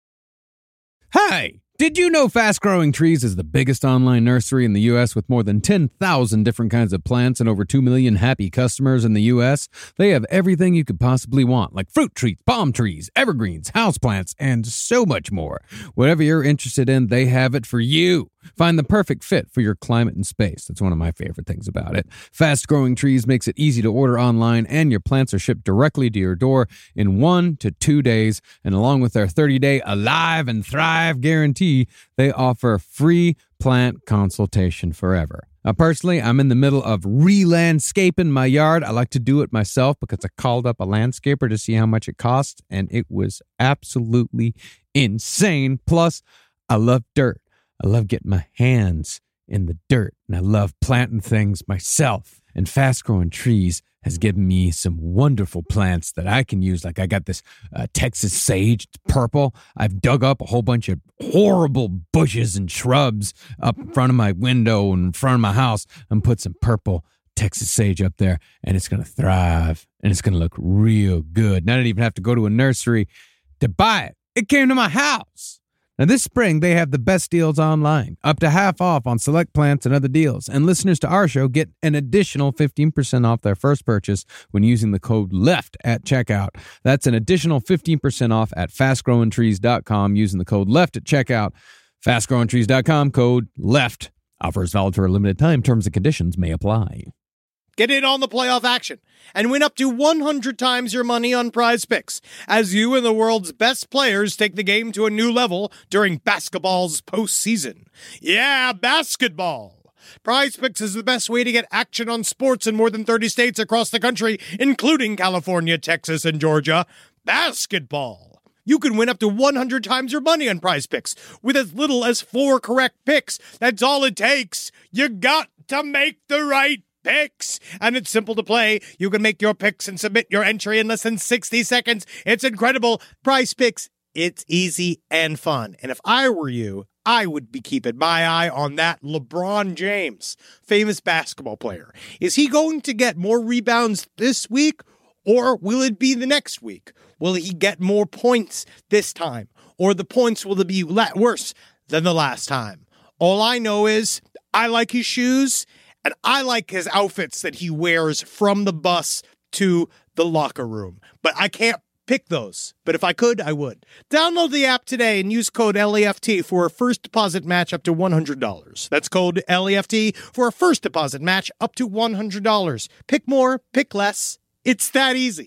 Hey, did you know Fast Growing Trees is the biggest online nursery in the U S with more than ten thousand different kinds of plants and over two million happy customers in the U S? They have everything you could possibly want, like fruit trees, palm trees, evergreens, houseplants, and so much more. Whatever you're interested in, they have it for you. Find the perfect fit for your climate and space. That's one of my favorite things about it. Fast Growing Trees makes it easy to order online, and your plants are shipped directly to your door in one to two days. And along with their thirty-day Alive and Thrive guarantee, they offer free plant consultation forever. Now, personally, I'm in the middle of re-landscaping my yard. I like to do it myself because I called up a landscaper to see how much it costs, and it was absolutely insane. Plus, I love dirt. I love getting my hands in the dirt, and I love planting things myself. And Fast Growing Trees has given me some wonderful plants that I can use. Like I got this uh, Texas sage, it's purple. I've dug up a whole bunch of horrible bushes and shrubs up in front of my window and in front of my house, and put some purple Texas sage up there, and it's going to thrive, and it's going to look real good. And I didn't even have to go to a nursery to buy it. It came to my house. Now, this spring, they have the best deals online, up to half off on select plants and other deals. And listeners to our show get an additional fifteen percent off their first purchase when using the code LEFT at checkout. That's an additional fifteen percent off at fast growing trees dot com using the code LEFT at checkout. fast growing trees dot com, code LEFT. Offers valid for a limited time. Terms and conditions may apply. Get in on the playoff action and win up to one hundred times your money on Prize Picks as you and the world's best players take the game to a new level during basketball's postseason. Yeah, basketball. Prize Picks is the best way to get action on sports in more than thirty states across the country, including California, Texas, and Georgia. Basketball. You can win up to one hundred times your money on Prize Picks with as little as four correct picks. That's all it takes. You got to make the right picks, and it's simple to play. You can make your picks and submit your entry in less than sixty seconds. It's incredible. Prize Picks, it's easy and fun. And if I were you, I would be keeping my eye on that LeBron James, famous basketball player. Is he going to get more rebounds this week, or will it be the next week? Will he get more points this time, or the points will be worse than the last time? All I know is I like his shoes, and I like his outfits that he wears from the bus to the locker room. But I can't pick those. But if I could, I would. Download the app today and use code L E F T for a first deposit match up to one hundred dollars. That's code L E F T for a first deposit match up to one hundred dollars. Pick more, pick less. It's that easy.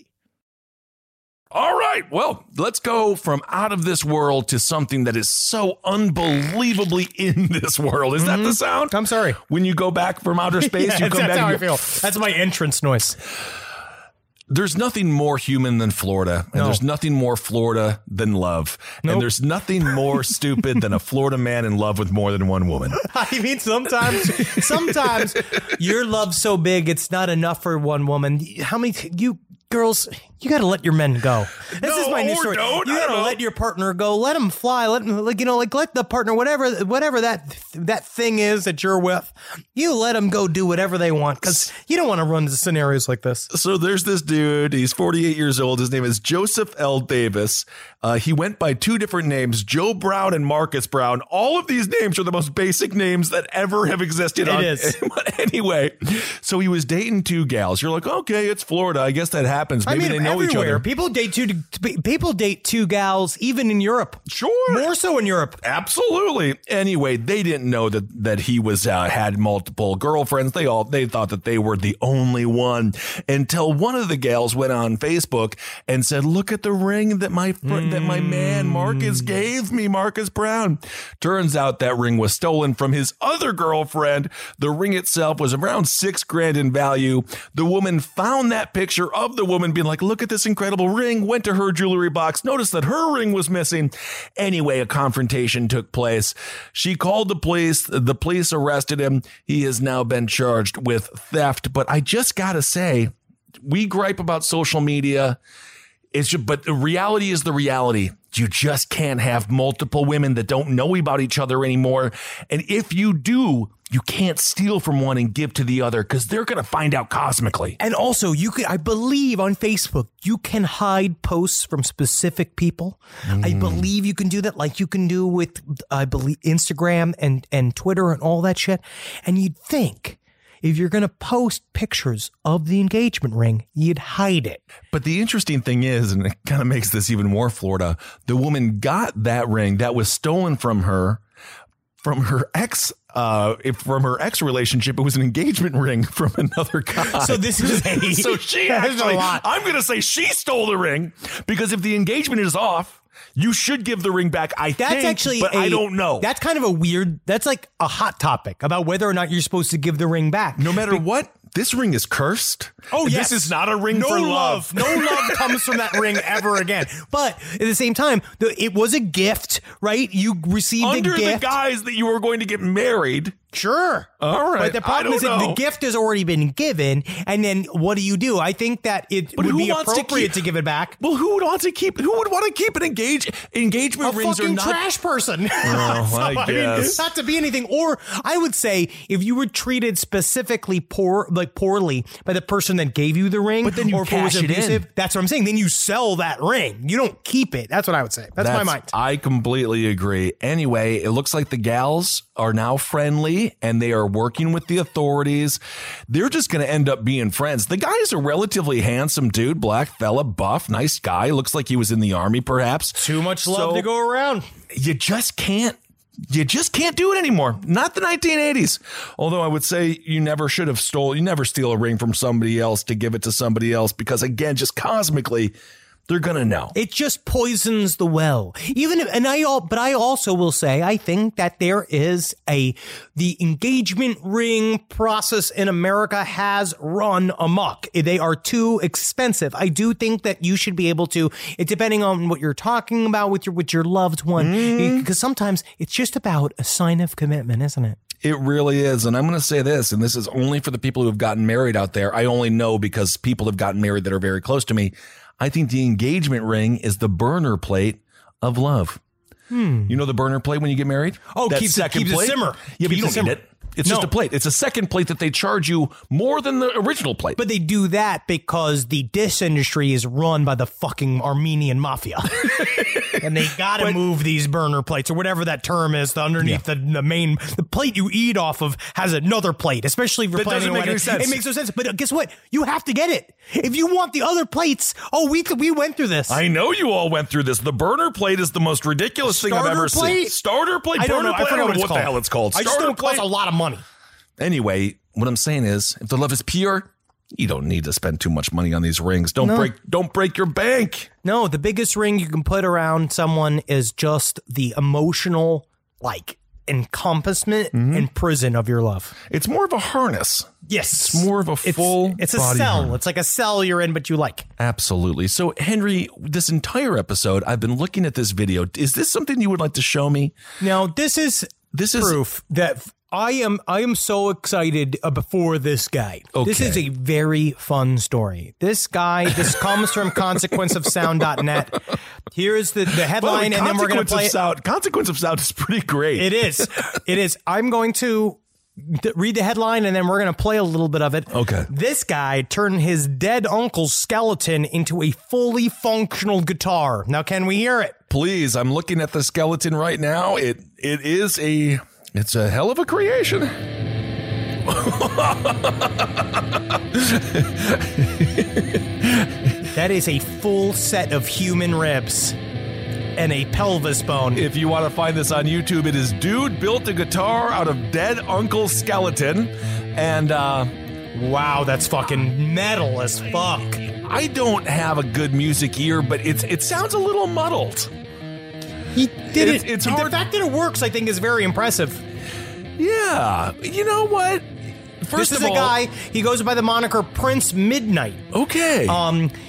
All right, well, let's go from out of this world to something that is so unbelievably in this world. Is mm-hmm. that the sound? I'm sorry. When you go back from outer space, yeah, you come that's back. How and I feel. That's my entrance noise. There's nothing more human than Florida, and no. there's nothing more Florida than love. Nope. And there's nothing more stupid than a Florida man in love with more than one woman. I mean, sometimes, sometimes your love's so big, it's not enough for one woman. How many, you girls, you got to let your men go. This no, is my new story. Don't, you got to let your partner go. Let him fly. Let him, like, you know, like let the partner, whatever, whatever that that thing is that you're with, you let them go do whatever they want, because you don't want to run into scenarios like this. So there's this dude. He's forty-eight years old. His name is Joseph L. Davis. Uh, he went by two different names, Joe Brown and Marcus Brown. All of these names are the most basic names that ever have existed. It on, is. Anyway, so he was dating two gals. You're like, okay, it's Florida. I guess that happens. Maybe I mean, they know everywhere. each other. People date two. People date two gals, even in Europe. Sure, more so in Europe. Absolutely. Anyway, they didn't know that that he was uh, had multiple girlfriends. They all they thought that they were the only one until one of the gals went on Facebook and said, "Look at the ring that my fr- mm. that my man Marcus gave me, Marcus Brown." Turns out that ring was stolen from his other girlfriend. The ring itself was around six grand in value. The woman found that picture of the woman being like, "Look at this incredible ring," went to her jewelry box, noticed that her ring was missing. Anyway, a confrontation took place. She called the police. The police arrested him. He has now been charged with theft. But I just got to say, we gripe about social media. It's just, but the reality is the reality. You just can't have multiple women that don't know about each other anymore. And if you do, you can't steal from one and give to the other because they're going to find out cosmically. And also, you could, I believe on Facebook, you can hide posts from specific people. Mm. I believe you can do that like you can do with, I believe, Instagram and, and Twitter and all that shit. And you'd think, if you're going to post pictures of the engagement ring, you'd hide it. But the interesting thing is, and it kind of makes this even more Florida, the woman got that ring that was stolen from her, from her ex, uh, from her ex relationship. It was an engagement ring from another guy. So this is a, so she actually, I'm going to say she stole the ring because if the engagement is off, you should give the ring back, I that's think, actually but a, I don't know. That's kind of a weird, that's like a hot topic about whether or not you're supposed to give the ring back. No matter Be- what, this ring is cursed. Oh, yes. This is not a ring no for love. love. No love comes from that ring ever again. But at the same time, the, it was a gift, right? You received Under a gift. the guise that you were going to get married. Sure. All right. But the problem is that the gift has already been given. And then what do you do? I think that it but would be appropriate to, keep, to give it back. Well, who would want to keep Who would want to keep an engage, engagement a rings? A fucking or not? trash person. Oh, so, I I guess. mean, not to be anything. Or I would say if you were treated specifically poor, like poorly by the person that gave you the ring, but then you or cash if it was it abusive, in. That's what I'm saying. Then you sell that ring. You don't keep it. That's what I would say. That's, That's my mind. I completely agree. Anyway, it looks like the gals are now friendly and they are working with the authorities. They're just going to end up being friends. The guy is a relatively handsome dude, black fella, buff, nice guy. Looks like he was in the army, perhaps. Too much love so to go around. You just can't. You just can't do it anymore. Not the nineteen eighties. Although I would say you never should have stole. You never steal a ring from somebody else to give it to somebody else because, again, just cosmically, they're going to know. It just poisons the well. Even if, and I all, but I also will say, I think that there is a, the engagement ring process in America has run amok. They are too expensive. I do think that you should be able to, it depending on what you're talking about with your, with your loved one, mm. because sometimes it's just about a sign of commitment, isn't it? It really is. And I'm going to say this, and this is only for the people who have gotten married out there. I only know because people have gotten married that are very close to me. I think the engagement ring is the burner plate of love. Hmm. You know the burner plate when you get married? Oh, that keeps second it, keeps plate? it simmer. Yeah, keeps but you don't simmer. need it. It's no. just a plate. It's a second plate that they charge you more than the original plate. But they do that because the dish industry is run by the fucking Armenian mafia. And they got to move these burner plates or whatever that term is the underneath yeah. the, the main, the plate you eat off of has another plate, especially if you're that planning doesn't make any sense. It makes no sense. But guess what? You have to get it. If you want the other plates, oh, we we went through this. I know you all went through this. The burner plate is the most ridiculous thing I've ever plate? seen. Starter plate? I don't burner know. plate? I, I don't know what, what the hell it's called. I just Starter don't plate? cost a lot of money. Anyway, what I'm saying is, if the love is pure, you don't need to spend too much money on these rings. Don't no. break don't break your bank. No, the biggest ring you can put around someone is just the emotional, like, encompassment mm-hmm. and prison of your love. It's more of a harness. Yes. It's more of a full It's, it's a body cell. harness. It's like a cell you're in, but you like. Absolutely. So, Henry, this entire episode, I've been looking at this video. Is this something you would like to show me? Now, this is this is proof that I am I am so excited uh, before this guy. Okay. This is a very fun story. This guy, this comes from consequence of sound dot net. Here's the, the headline, well, and then we're going to play of sound, Consequence of Sound is pretty great. It is. It is. I'm going to th- read the headline, and then we're going to play a little bit of it. Okay. This guy turned his dead uncle's skeleton into a fully functional guitar. Now, can we hear it? Please, I'm looking at the skeleton right now. It It is a... It's a hell of a creation. That is a full set of human ribs and a pelvis bone. If you want to find this on YouTube, it is Dude Built a Guitar Out of Dead Uncle's Skeleton. And, uh... wow, that's fucking metal as fuck. I don't have a good music ear, but it's it sounds a little muddled. He did it's, it. It's hard. The fact that it works, I think, is very impressive. Yeah. You know what? First this is of all, a guy, he goes by the moniker Prince Midnight. Okay. Um,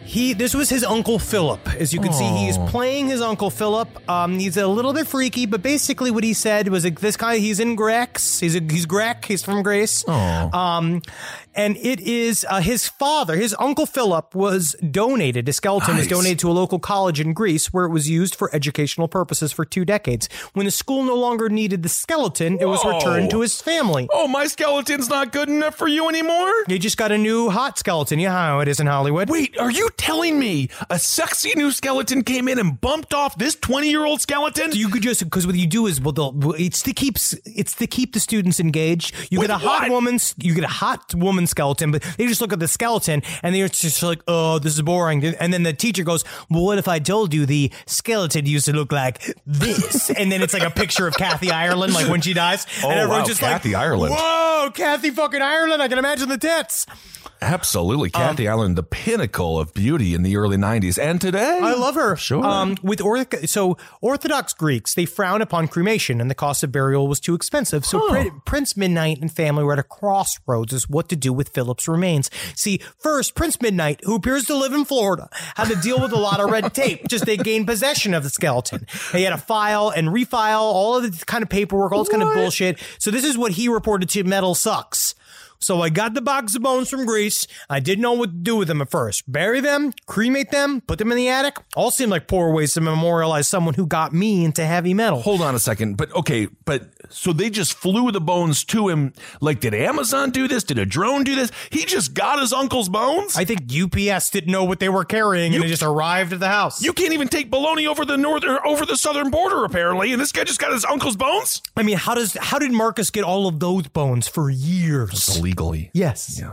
He, this was his Uncle Philip. As you can see, he is playing his Uncle Philip. Um, he's a little bit freaky, but basically what he said was like, this guy, he's in Grex. He's a, he's Grek. He's from Grace. Um, and it is uh, his father, his Uncle Philip was donated. His skeleton Nice. was donated to a local college in Greece where it was used for educational purposes for two decades. When the school no longer needed the skeleton, it was Whoa. returned to his family. Oh, my skeleton's not good enough for you anymore? They just got a new hot skeleton. You know how it is in Hollywood. Wait, are you telling me a sexy new skeleton came in and bumped off this twenty-year-old skeleton? So you could just, because what you do is, well, they'll, it's to keep it's to keep the students engaged. You With get a hot what? woman, you get a hot woman skeleton, but they just look at the skeleton and they're just like, oh, this is boring. And then the teacher goes, well, what if I told you the skeleton used to look like this? And then it's like a picture of Kathy Ireland, like when she dies. Oh, and everyone's wow, just Kathy like, Ireland. Whoa, Kathy fucking Ireland. I can imagine the tits. Absolutely. Kathy Ireland, the pinnacle of beauty in the early nineties and today. I love her. Sure. Um, with orth- so Orthodox Greeks, they frown upon cremation, and the cost of burial was too expensive. So Huh. Prin- Prince Midnight and family were at a crossroads as what to do with Philip's remains. See, first, Prince Midnight, who appears to live in Florida, had to deal with a lot of red tape. Just they gained possession of the skeleton. He had to file and refile all of the kind of paperwork, all this kind of bullshit. So this is what he reported to Metal Sucks. So I got the box of bones from Greece. I didn't know what to do with them at first. Bury them, cremate them, put them in the attic. All seem like poor ways to memorialize someone who got me into heavy metal. Hold on a second. But okay, but so they just flew the bones to him. Like, did Amazon do this? Did a drone do this? He just got his uncle's bones? I think U P S didn't know what they were carrying and it just arrived at the house. You can't even take baloney over the northern, over the southern border, apparently. And this guy just got his uncle's bones? I mean, how does how did Marcus get all of those bones for years? Illegally. Yes. Yeah.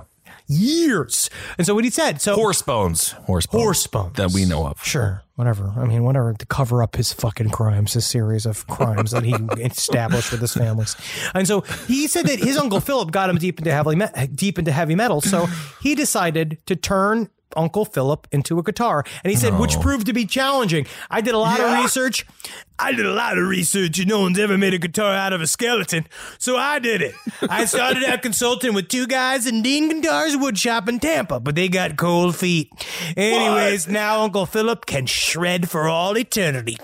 Years. And so what he said, so Horse bones. Horse bones. horse bones That we know of. Sure, whatever. I mean, whatever to cover up his fucking crimes, his series of crimes that he established with his families. And so he said that his Uncle Philip got him deep into heavy me- deep into heavy metal. So he decided to turn Uncle Philip into a guitar. And he said, No. which proved to be challenging. I did a lot Yeah. of research. I did a lot of research and no one's ever made a guitar out of a skeleton. So I did it. I started out consulting with two guys in Dean Guitars wood shop in Tampa, but they got cold feet. Anyways, now Uncle Philip can shred for all eternity.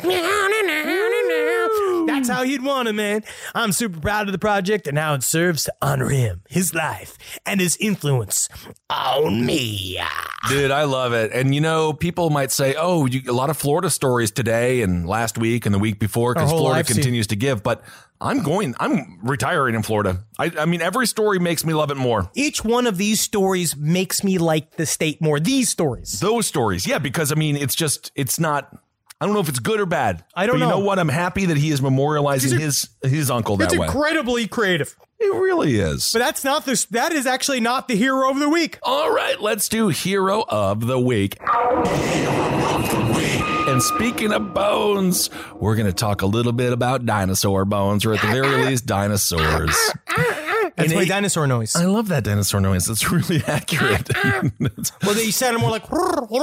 That's how he'd want it, man. I'm super proud of the project and how it serves to honor him, his life, and his influence on me. Dude, I love it. And, you know, people might say, oh, you, a lot of Florida stories today and last week and the week before because Our whole Florida life, see- continues to give. But I'm going, I'm retiring in Florida. I, I mean, every story makes me love it more. Each one of these stories makes me like the state more. These stories. Those stories. Yeah, because, I mean, it's just, it's not, I don't know if it's good or bad. I don't but you know. know what? I'm happy that he is memorializing his his uncle that It's way. incredibly creative. It really is. But that's not the, that is actually not the hero of the week. All right, let's do Hero of the Week. And speaking of bones, we're going to talk a little bit about dinosaur bones, or at the very least, dinosaurs. That's In my eight- dinosaur noise. I love that dinosaur noise. It's really accurate. Well, they sounded more like.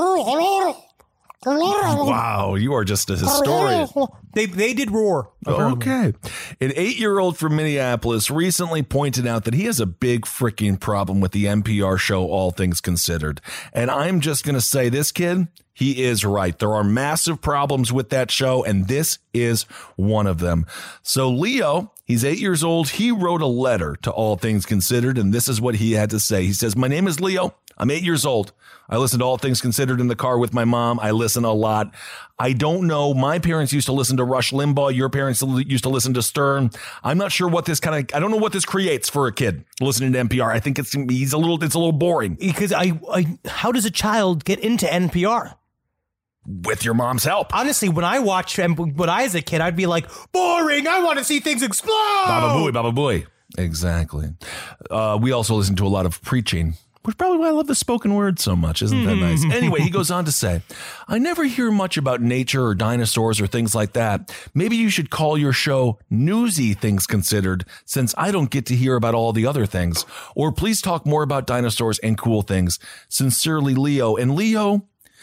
Wow, you are just a historian. They they did roar. apparently. Okay. An eight-year-old from Minneapolis recently pointed out that he has a big freaking problem with the N P R show All Things Considered. And I'm just going to say this kid, he is right. There are massive problems with that show, and this is one of them. So Leo, he's eight years old. He wrote a letter to All Things Considered, and this is what he had to say. He says, "My name is Leo. I'm eight years old. I listen to All Things Considered in the car with my mom. I listen a lot. I don't know. My parents used to listen to Rush Limbaugh. Your parents used to listen to Stern. I'm not sure what this kind of, I don't know what this creates for a kid listening to N P R. I think it's, he's a little, it's a little boring. Because I, I, how does a child get into N P R? With your mom's help. Honestly, when I watched, when I was a kid, I'd be like, boring. I want to see things explode. Baba booey, baba booey. Exactly. Uh, we also listen to a lot of preaching, which is probably why I love the spoken word so much. Isn't that nice? Anyway, he goes on to say, I never hear much about nature or dinosaurs or things like that. Maybe you should call your show Newsy Things Considered, since I don't get to hear about all the other things. Or please talk more about dinosaurs and cool things. Sincerely, Leo. And Leo,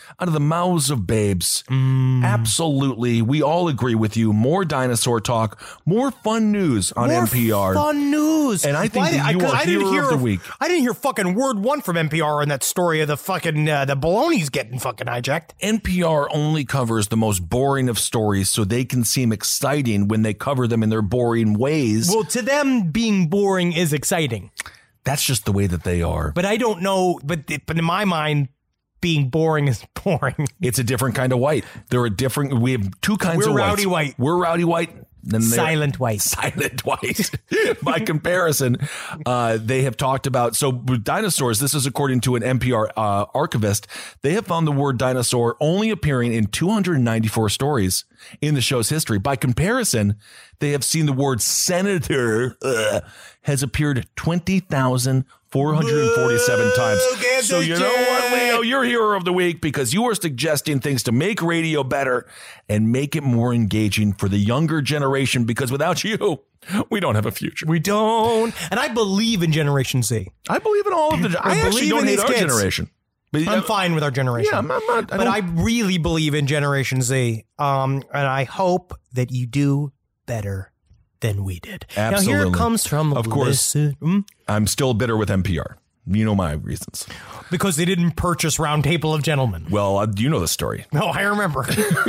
out of the mouths of babes. Mm. Absolutely. We all agree with you. More dinosaur talk, more fun news on More N P R. Fun news. And I think Why that did- you I, are I didn't hero hear of the week. I didn't hear fucking word one from N P R in that story of the fucking uh, the baloney's getting fucking hijacked. N P R only covers the most boring of stories so they can seem exciting when they cover them in their boring ways. Well, to them, being boring is exciting. That's just the way that they are. But I don't know. But but in my mind, being boring is boring. It's a different kind of white. There are different. We have two kinds We're of whites. rowdy white. We're rowdy white. Then they're- Silent white. Silent white. By comparison, uh, they have talked about, so with dinosaurs, this is according to an N P R uh, archivist, they have found the word dinosaur only appearing in two hundred ninety-four stories in the show's history. By comparison, they have seen the word senator uh, has appeared twenty thousand four hundred forty-seven times. So you know what, Leo? You're hero of the week because you are suggesting things to make radio better and make it more engaging for the younger generation, because without you, we don't have a future. We don't. And I believe in Generation Z. I believe in all of the. I, I actually believe don't in hate these our kids. generation. But I'm fine with our generation. Yeah, I'm not. I'm not I but don't- I really believe in Generation Z. Um, and I hope that you do better than we did. Now here Absolutely. it comes from. Of course. Listen- Hmm? I'm still bitter with N P R. You know my reasons. Because they didn't purchase Round Table of Gentlemen. Well, uh, you know the story. No, I remember.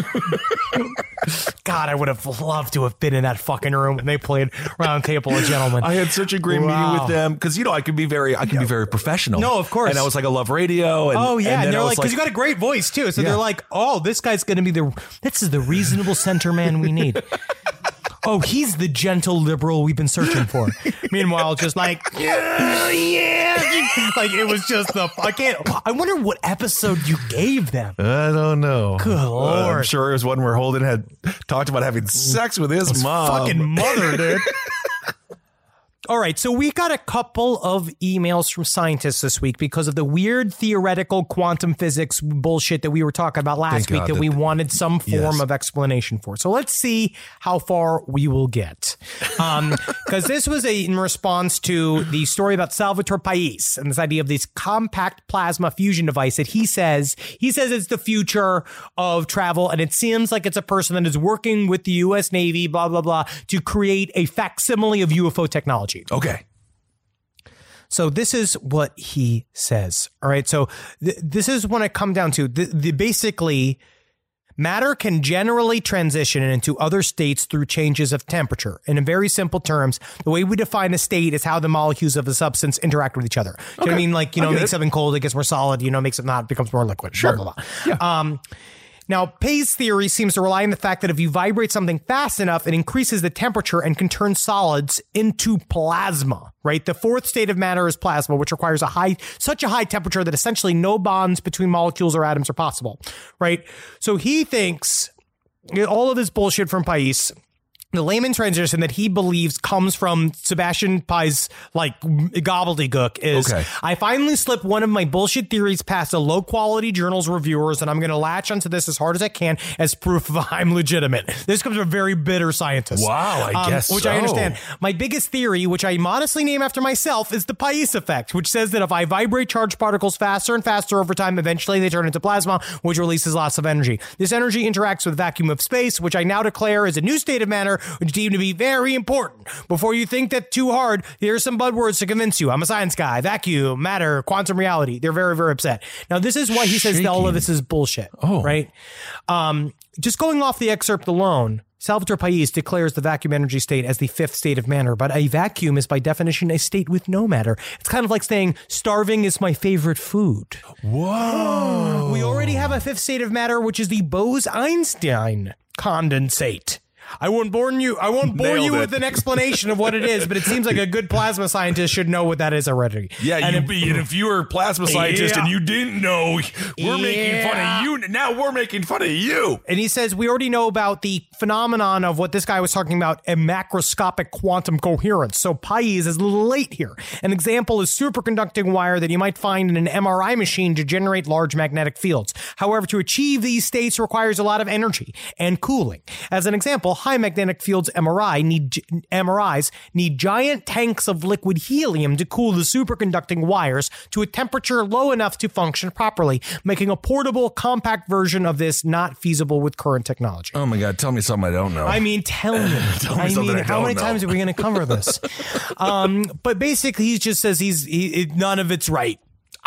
God, I would have loved to have been in that fucking room when they played Round Table of Gentlemen. I had such a great Wow. meeting with them because you know I could be very, I can be very professional. No, of course. And I was like, I love radio. And, Oh yeah, and, and, then they're I like, was because you got a great voice too. So Yeah. they're like, oh, this guy's going to be the, this is the reasonable center man we need. Oh, he's the gentle liberal we've been searching for. Meanwhile, just like, yeah, yeah, like it was just the. I can't. I wonder what episode you gave them. I don't know. Good Uh, I'm Lord. sure it was one where Holden had talked about having sex with his mom. Fucking mother, dude. All right, so we got a couple of emails from scientists this week because of the weird theoretical quantum physics bullshit that we were talking about last Thank week God that that- we wanted some form Yes. of explanation for. So let's see how far we will get. Um, because this was a, in response to the story about Salvatore Pais and this idea of this compact plasma fusion device that he says, he says it's the future of travel. And it seems like it's a person that is working with the U S Navy, blah, blah, blah, to create a facsimile of U F O technology. Okay. So this is what he says. All right. So th- this is when I come down to the, the basically matter can generally transition into other states through changes of temperature. And in very simple terms, the way we define a state is how the molecules of a substance interact with each other. Do you know what I mean? Like, you know, I get make it. something cold, it gets more solid, you know, makes it not, it becomes more liquid. Sure. Blah, blah, blah. Um, Now, Pais' theory seems to rely on the fact that if you vibrate something fast enough, it increases the temperature and can turn solids into plasma, right? The fourth state of matter is plasma, which requires a high, such a high temperature that essentially no bonds between molecules or atoms are possible, right? So he thinks all of this bullshit from Pais, the layman transition that he believes comes from Sebastian Pai's like gobbledygook is Okay. I finally slipped one of my bullshit theories past a low quality journal's reviewers, and I'm going to latch onto this as hard as I can as proof of I'm legitimate. This comes from a very bitter scientist. Wow, I guess Which I so. understand. My biggest theory, which I modestly name after myself, is the Pais effect, which says that if I vibrate charged particles faster and faster over time, eventually they turn into plasma, which releases lots of energy. This energy interacts with the vacuum of space, which I now declare is a new state of matter, which deemed to be very important. Before you think that too hard, here's some buzzwords to convince you. I'm a science guy. Vacuum, matter, quantum reality. They're very, very upset. Now, this is why he says that all of this is bullshit. Oh. Right? Um, just going off the excerpt alone, Salvatore Pais declares the vacuum energy state as the fifth state of matter, but a vacuum is by definition a state with no matter. It's kind of like saying starving is my favorite food. Whoa. We already have a fifth state of matter, which is the Bose-Einstein condensate. I won't bore you. I won't bore Nailed you it. with an explanation of what it is, but it seems like a good plasma scientist should know what that is already. Yeah, and you if- be, and if you were a plasma scientist Yeah. and you didn't know, we're making fun Yeah. of you. Now we're making fun of you. And he says, we already know about the phenomenon of what this guy was talking about, a macroscopic quantum coherence. So Pais is a little late here. An example is superconducting wire that you might find in an M R I machine to generate large magnetic fields. However, to achieve these states requires a lot of energy and cooling. As an example, high magnetic fields M R I need M R Is need giant tanks of liquid helium to cool the superconducting wires to a temperature low enough to function properly, making a portable, compact version of this not feasible with current technology. Oh my God, tell me something I don't know. I mean, tell me. Tell me I something mean, I how don't many know. times are we going to cover this? um, but basically, he just says he's he, it, none of it's right.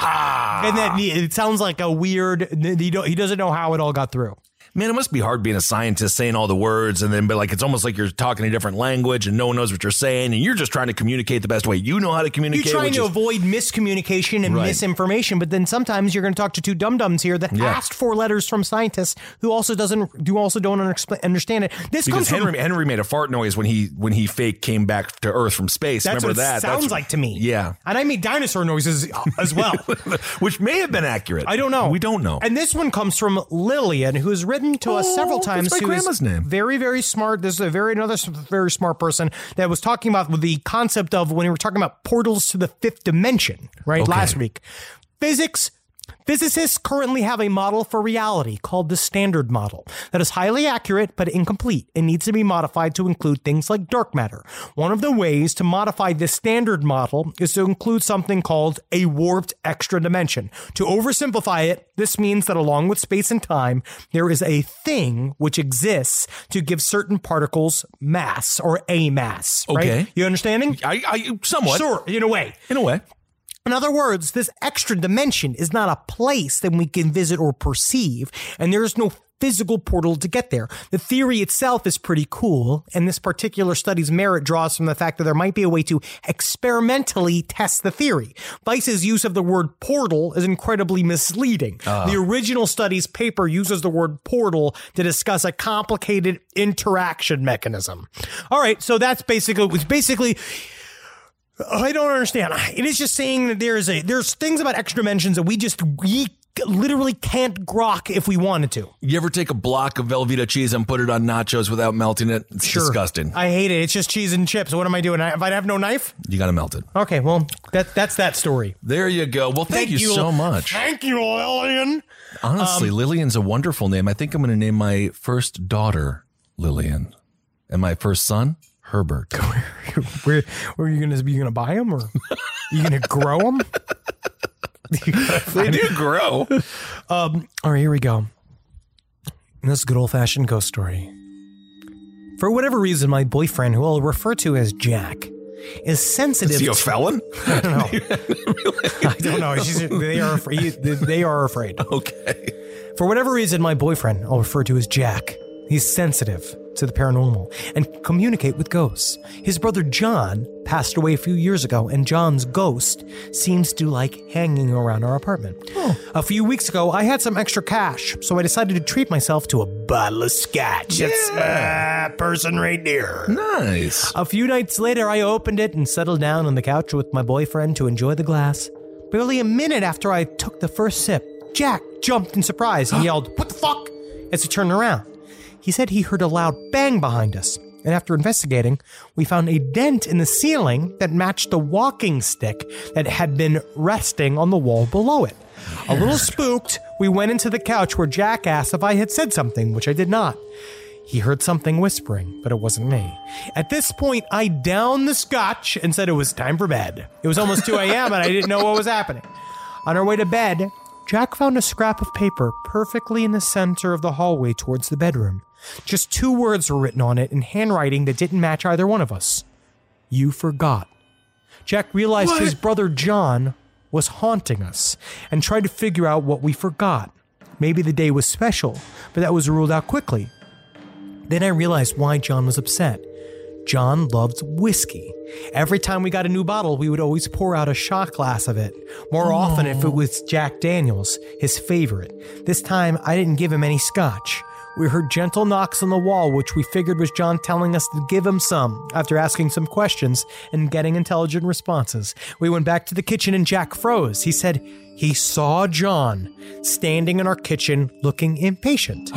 Ah. And then he, it sounds like a weird, he, don't, he doesn't know how it all got through. Man, it must be hard being a scientist saying all the words and then, but like, it's almost like you're talking a different language and no one knows what you're saying and you're just trying to communicate the best way you know how to communicate. You're trying which to is- avoid miscommunication and Right. misinformation, but then sometimes you're going to talk to two dum-dums here that Yeah. asked for letters from scientists who also doesn't, who also don't understand understand it. This Because comes from, Henry, Henry made a fart noise when he when he fake came back to Earth from space. that's Remember what that? it sounds That's- like to me. Yeah. And I made dinosaur noises as well. Which may have been accurate. I don't know. We don't know. And this one comes from Lillian, who has written to us Oh, several that's times. my who is grandma's name. Very, very smart. This is a very another s- very smart person that was talking about the concept of when we were talking about portals to the fifth dimension, right? Okay. Last week. Physics. Physicists currently have a model for reality called the Standard Model that is highly accurate but incomplete and needs to be modified to include things like dark matter. One of the ways to modify this Standard Model is to include something called a warped extra dimension. To oversimplify it, this means that along with space and time, there is a thing which exists to give certain particles mass or a mass. Right? Okay. You understanding? I, I somewhat. Sure, in a way. In a way. In other words, this extra dimension is not a place that we can visit or perceive, and there is no physical portal to get there. The theory itself is pretty cool, and this particular study's merit draws from the fact that there might be a way to experimentally test the theory. Weiss's use of the word portal is incredibly misleading. Uh. The original study's paper uses the word portal to discuss a complicated interaction mechanism. All right, so that's basically, it was basically... I don't understand. It is just saying that there's a there's things about extra dimensions that we just we literally can't grok if we wanted to. You ever take a block of Velveeta cheese and put it on nachos without melting it? It's disgusting. I hate it. It's just cheese and chips. What am I doing? I, if I have no knife? You got to melt it. Okay, well, that that's that story. There you go. Well, thank, you, so much. Thank you, Lillian. Honestly, Um, Lillian's a wonderful name. I think I'm going to name my first daughter Lillian and my first son Herbert. Where, where are you gonna be? You gonna buy them or you gonna grow them? They do grow. Um, all right, here we go. This is a good old-fashioned ghost story. For whatever reason, my boyfriend, who I'll refer to as Jack, is sensitive. Is he a to- felon? I don't know. I don't know. She's, they are afraid. They are afraid. Okay. For whatever reason, my boyfriend, I'll refer to as Jack, he's sensitive to the paranormal and communicate with ghosts. His brother John passed away a few years ago, and John's ghost seems to like hanging around our apartment. Oh. A few weeks ago, I had some extra cash, so I decided to treat myself to a bottle of scotch. That's my person right there. Nice. A few nights later, I opened it and settled down on the couch with my boyfriend to enjoy the glass. Barely a minute after I took the first sip, Jack jumped in surprise and yelled, "What the fuck?" as he turned around. He said he heard a loud bang behind us, and after investigating, we found a dent in the ceiling that matched the walking stick that had been resting on the wall below it. A little spooked, we went into the couch where Jack asked if I had said something, which I did not. He heard something whispering, but it wasn't me. At this point, I downed the scotch and said it was time for bed. It was almost two a.m. and I didn't know what was happening. On our way to bed, Jack found a scrap of paper perfectly in the center of the hallway towards the bedroom. Just two words were written on it in handwriting that didn't match either one of us. You forgot. Jack realized What? his brother John was haunting us and tried to figure out what we forgot. Maybe the day was special, but that was ruled out quickly. Then I realized why John was upset. John loved whiskey. Every time we got a new bottle, we would always pour out a shot glass of it. More often if it was Jack Daniels, his favorite. This time, I didn't give him any scotch. We heard gentle knocks on the wall, which we figured was John telling us to give him some after asking some questions and getting intelligent responses. We went back to the kitchen and Jack froze. He said he saw John standing in our kitchen looking impatient.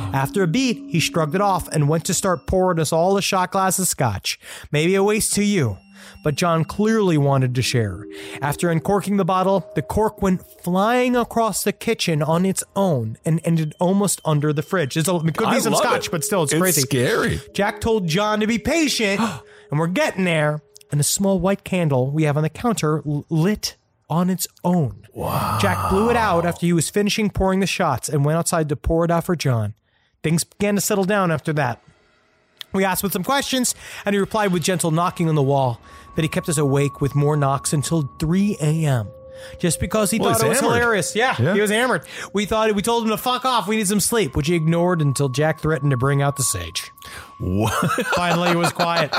After a beat, he shrugged it off and went to start pouring us all a shot glass of scotch. Maybe a waste to you, but John clearly wanted to share. After uncorking the bottle, the cork went flying across the kitchen on its own and ended almost under the fridge. It's a, it could be I some love scotch, it. but still, it's, It's crazy. scary. Jack told John to be patient, and we're getting there. And a small white candle we have on the counter l- lit on its own. Wow. Jack blew it out after he was finishing pouring the shots and went outside to pour it out for John. Things began to settle down after that. We asked him some questions, and he replied with gentle knocking on the wall that he kept us awake with more knocks until three a.m. Just because he Well, thought he's it was hammered. hilarious. Yeah, Yeah. he was hammered. We thought we told him to fuck off. We need some sleep, which he ignored until Jack threatened to bring out the sage. What? Finally, it was quiet.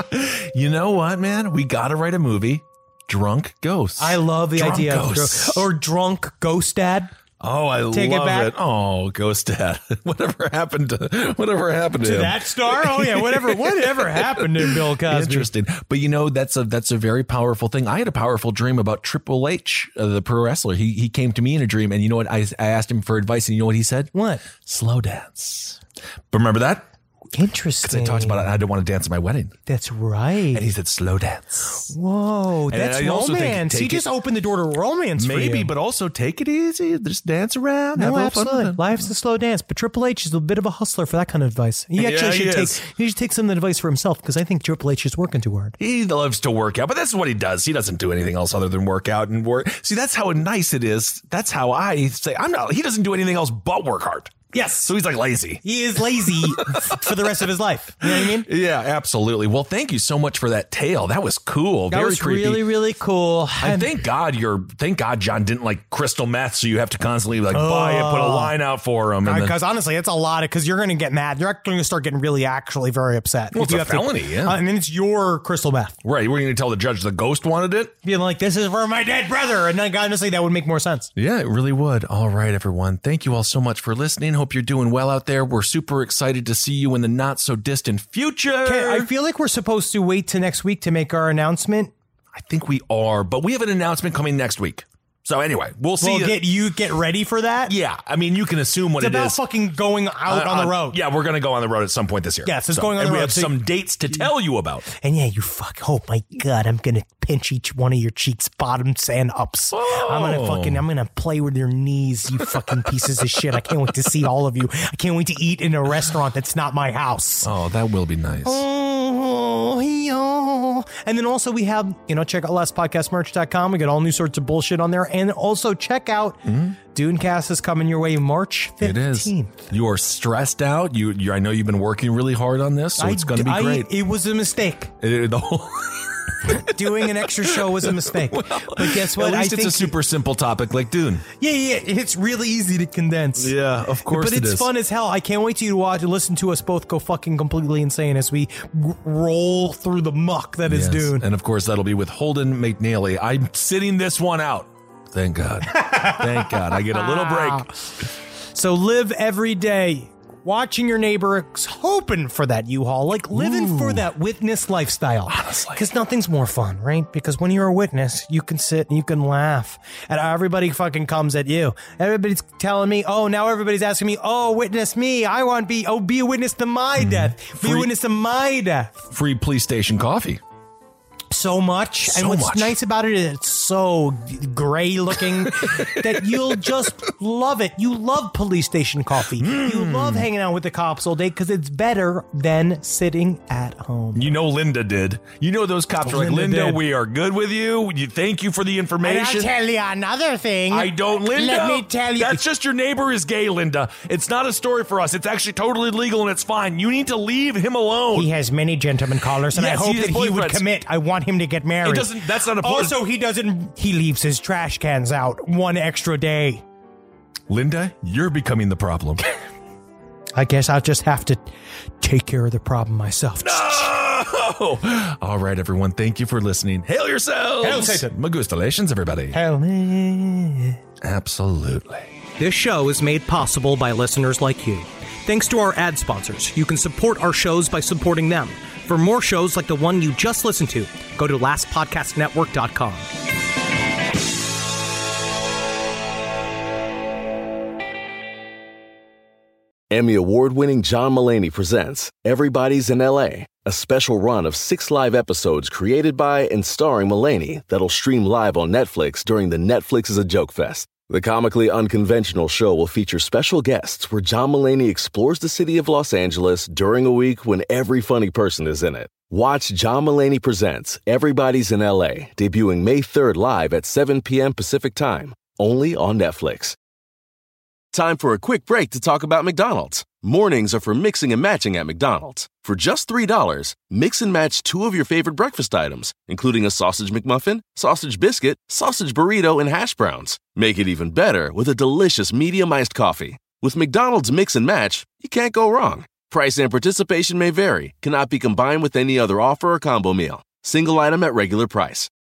You know what, man? We got to write a movie, Drunk Ghosts. I love the Drunk idea Ghosts. of or drunk ghost dad. Oh, I Take it love back. it. Oh, Ghost Dad. whatever happened to whatever happened to, To him? that star? Oh yeah, whatever whatever happened to Bill Cosby. Interesting. But you know, that's a that's a very powerful thing. I had a powerful dream about Triple H, uh, the pro wrestler. He he came to me in a dream, and you know what? I, I asked him for advice, and you know what he said? What? Slow dance. But remember that? Interesting. Because I talked about it. I didn't want to dance at my wedding. That's right. And he said, slow dance. Whoa, And that's I also think romance. take He it- just opened the door to romance for Maybe, you. but also take it easy. Just dance around. have No, a little fun absolutely. with it. Life's a slow dance, but Triple H is a bit of a hustler for that kind of advice. He Yeah, actually he should take is. he should take some of the advice for himself because I think Triple H is working too hard. He loves to work out, but that's what he does. He doesn't do anything else other than work out and work. See, that's how nice it is. That's how I say I'm not. He doesn't do anything else but work hard. Yes. So he's like lazy. He is lazy for the rest of his life. You know what I mean? Yeah, absolutely. Well, thank you so much for that tale. That was cool. That Very was creepy. really, really cool. And thank God you're. Thank God John didn't like crystal meth, so you have to constantly like buy it, put a line out for him. And then, Because honestly, it's a lot of because you're going to get mad. You're going to start getting really, actually very upset. Well, If it's you a have to- felony, yeah. Uh, and then it's your crystal meth. right, we're going to tell the judge the ghost wanted it. Being like, this is for my dead brother. And like, honestly, that would make more sense. Yeah, it really would. All right, everyone. Thank you all so much for listening. Hope you're doing well out there. We're super excited to see you in the not so distant future. Okay, I feel like we're supposed to wait to next week to make our announcement. I think we are, but we have an announcement coming next week. So anyway, we'll see. Well, you. get you get ready for that. Yeah, I mean, you can assume what It's it about is. fucking going out Uh, on the uh, road. Yeah, we're going to go on the road at some point this year. Yes, it's going on and the we road. have So some you- dates to tell you about. And yeah, you fuck. Oh my god, I'm gonna pinch each one of your cheeks, bottoms and ups. I'm gonna Oh. fucking. I'm gonna play with your knees. You fucking pieces of shit. I can't wait to see all of you. I can't wait to eat in a restaurant that's not my house. Oh, that will be nice. Oh, yeah. And then also we have, you know, check out last podcast merch dot com. We got all new sorts of bullshit on there. And also check out Dunecast is coming your way March It is. fifteenth. You are stressed out. You, you, I know you've been working really hard on this, so it's going to be I- great. It was a mistake. It- the whole, Doing an extra show was a mistake. but guess what? at least I it's think a super simple topic like Dune. Yeah, yeah, it's really easy to condense. Yeah, of course But it it's is. fun as hell. I can't wait to you to watch and listen to us both go fucking completely insane as we g- roll through the muck that is Yes. Dune. And of course, that'll be with Holden McNeely. I'm sitting this one out. Thank God. Thank God. I get a little break. So live every day watching your neighbors, hoping for that U-Haul, like living for that witness lifestyle. Honestly. Because nothing's more fun, right? Because when you're a witness, you can sit and you can laugh and everybody fucking comes at you. Everybody's telling me, oh, now everybody's asking me, oh, witness me. I want to be, oh, be a witness to my death. Be a Free- witness to my death. Free police station coffee. So much. So and what's much. nice about it is it's so gray looking that you'll just love it. You love police station coffee. You love hanging out with the cops all day because it's better than sitting at home. You know Linda did. You know those cops are like, Linda Linda, did. we are good with you. You thank you for the And I'll information. tell you another thing. I don't, Linda. Let me tell you. That's just your neighbor is gay, Linda. It's not a story for us. It's actually totally legal and it's fine. You need to leave him alone. He has many gentleman callers, and Yes, I hope he has that he would boyfriends. commit. I want him to get married. It doesn't- that's not a point. Also, he doesn't. He leaves his trash cans out one extra day. Linda, you're becoming the problem. I guess I'll just have to take care of the problem myself. Oh! All right, everyone. Thank you for listening. Hail yourselves. Hail Satan. Magustalations, everybody. Hell me. Absolutely. This show is made possible by listeners like you. Thanks to our ad sponsors, you can support our shows by supporting them. For more shows like the one you just listened to, go to last podcast network dot com. Emmy award-winning John Mulaney presents Everybody's in L A, a special run of six live episodes created by and starring Mulaney that'll stream live on Netflix during the Netflix is a Joke Fest. The comically unconventional show will feature special guests where John Mulaney explores the city of Los Angeles during a week when every funny person is in it. Watch John Mulaney Presents Everybody's in L A, debuting May third live at seven p.m. Pacific Time, only on Netflix. Time for a quick break to talk about McDonald's. Mornings are for mixing and matching at McDonald's. For just three dollars, mix and match two of your favorite breakfast items, including a sausage McMuffin, sausage biscuit, sausage burrito, and hash browns. Make it even better with a delicious medium iced coffee. With McDonald's Mix and Match, you can't go wrong. Price and participation may vary, cannot be combined with any other offer or combo meal. Single item at regular price.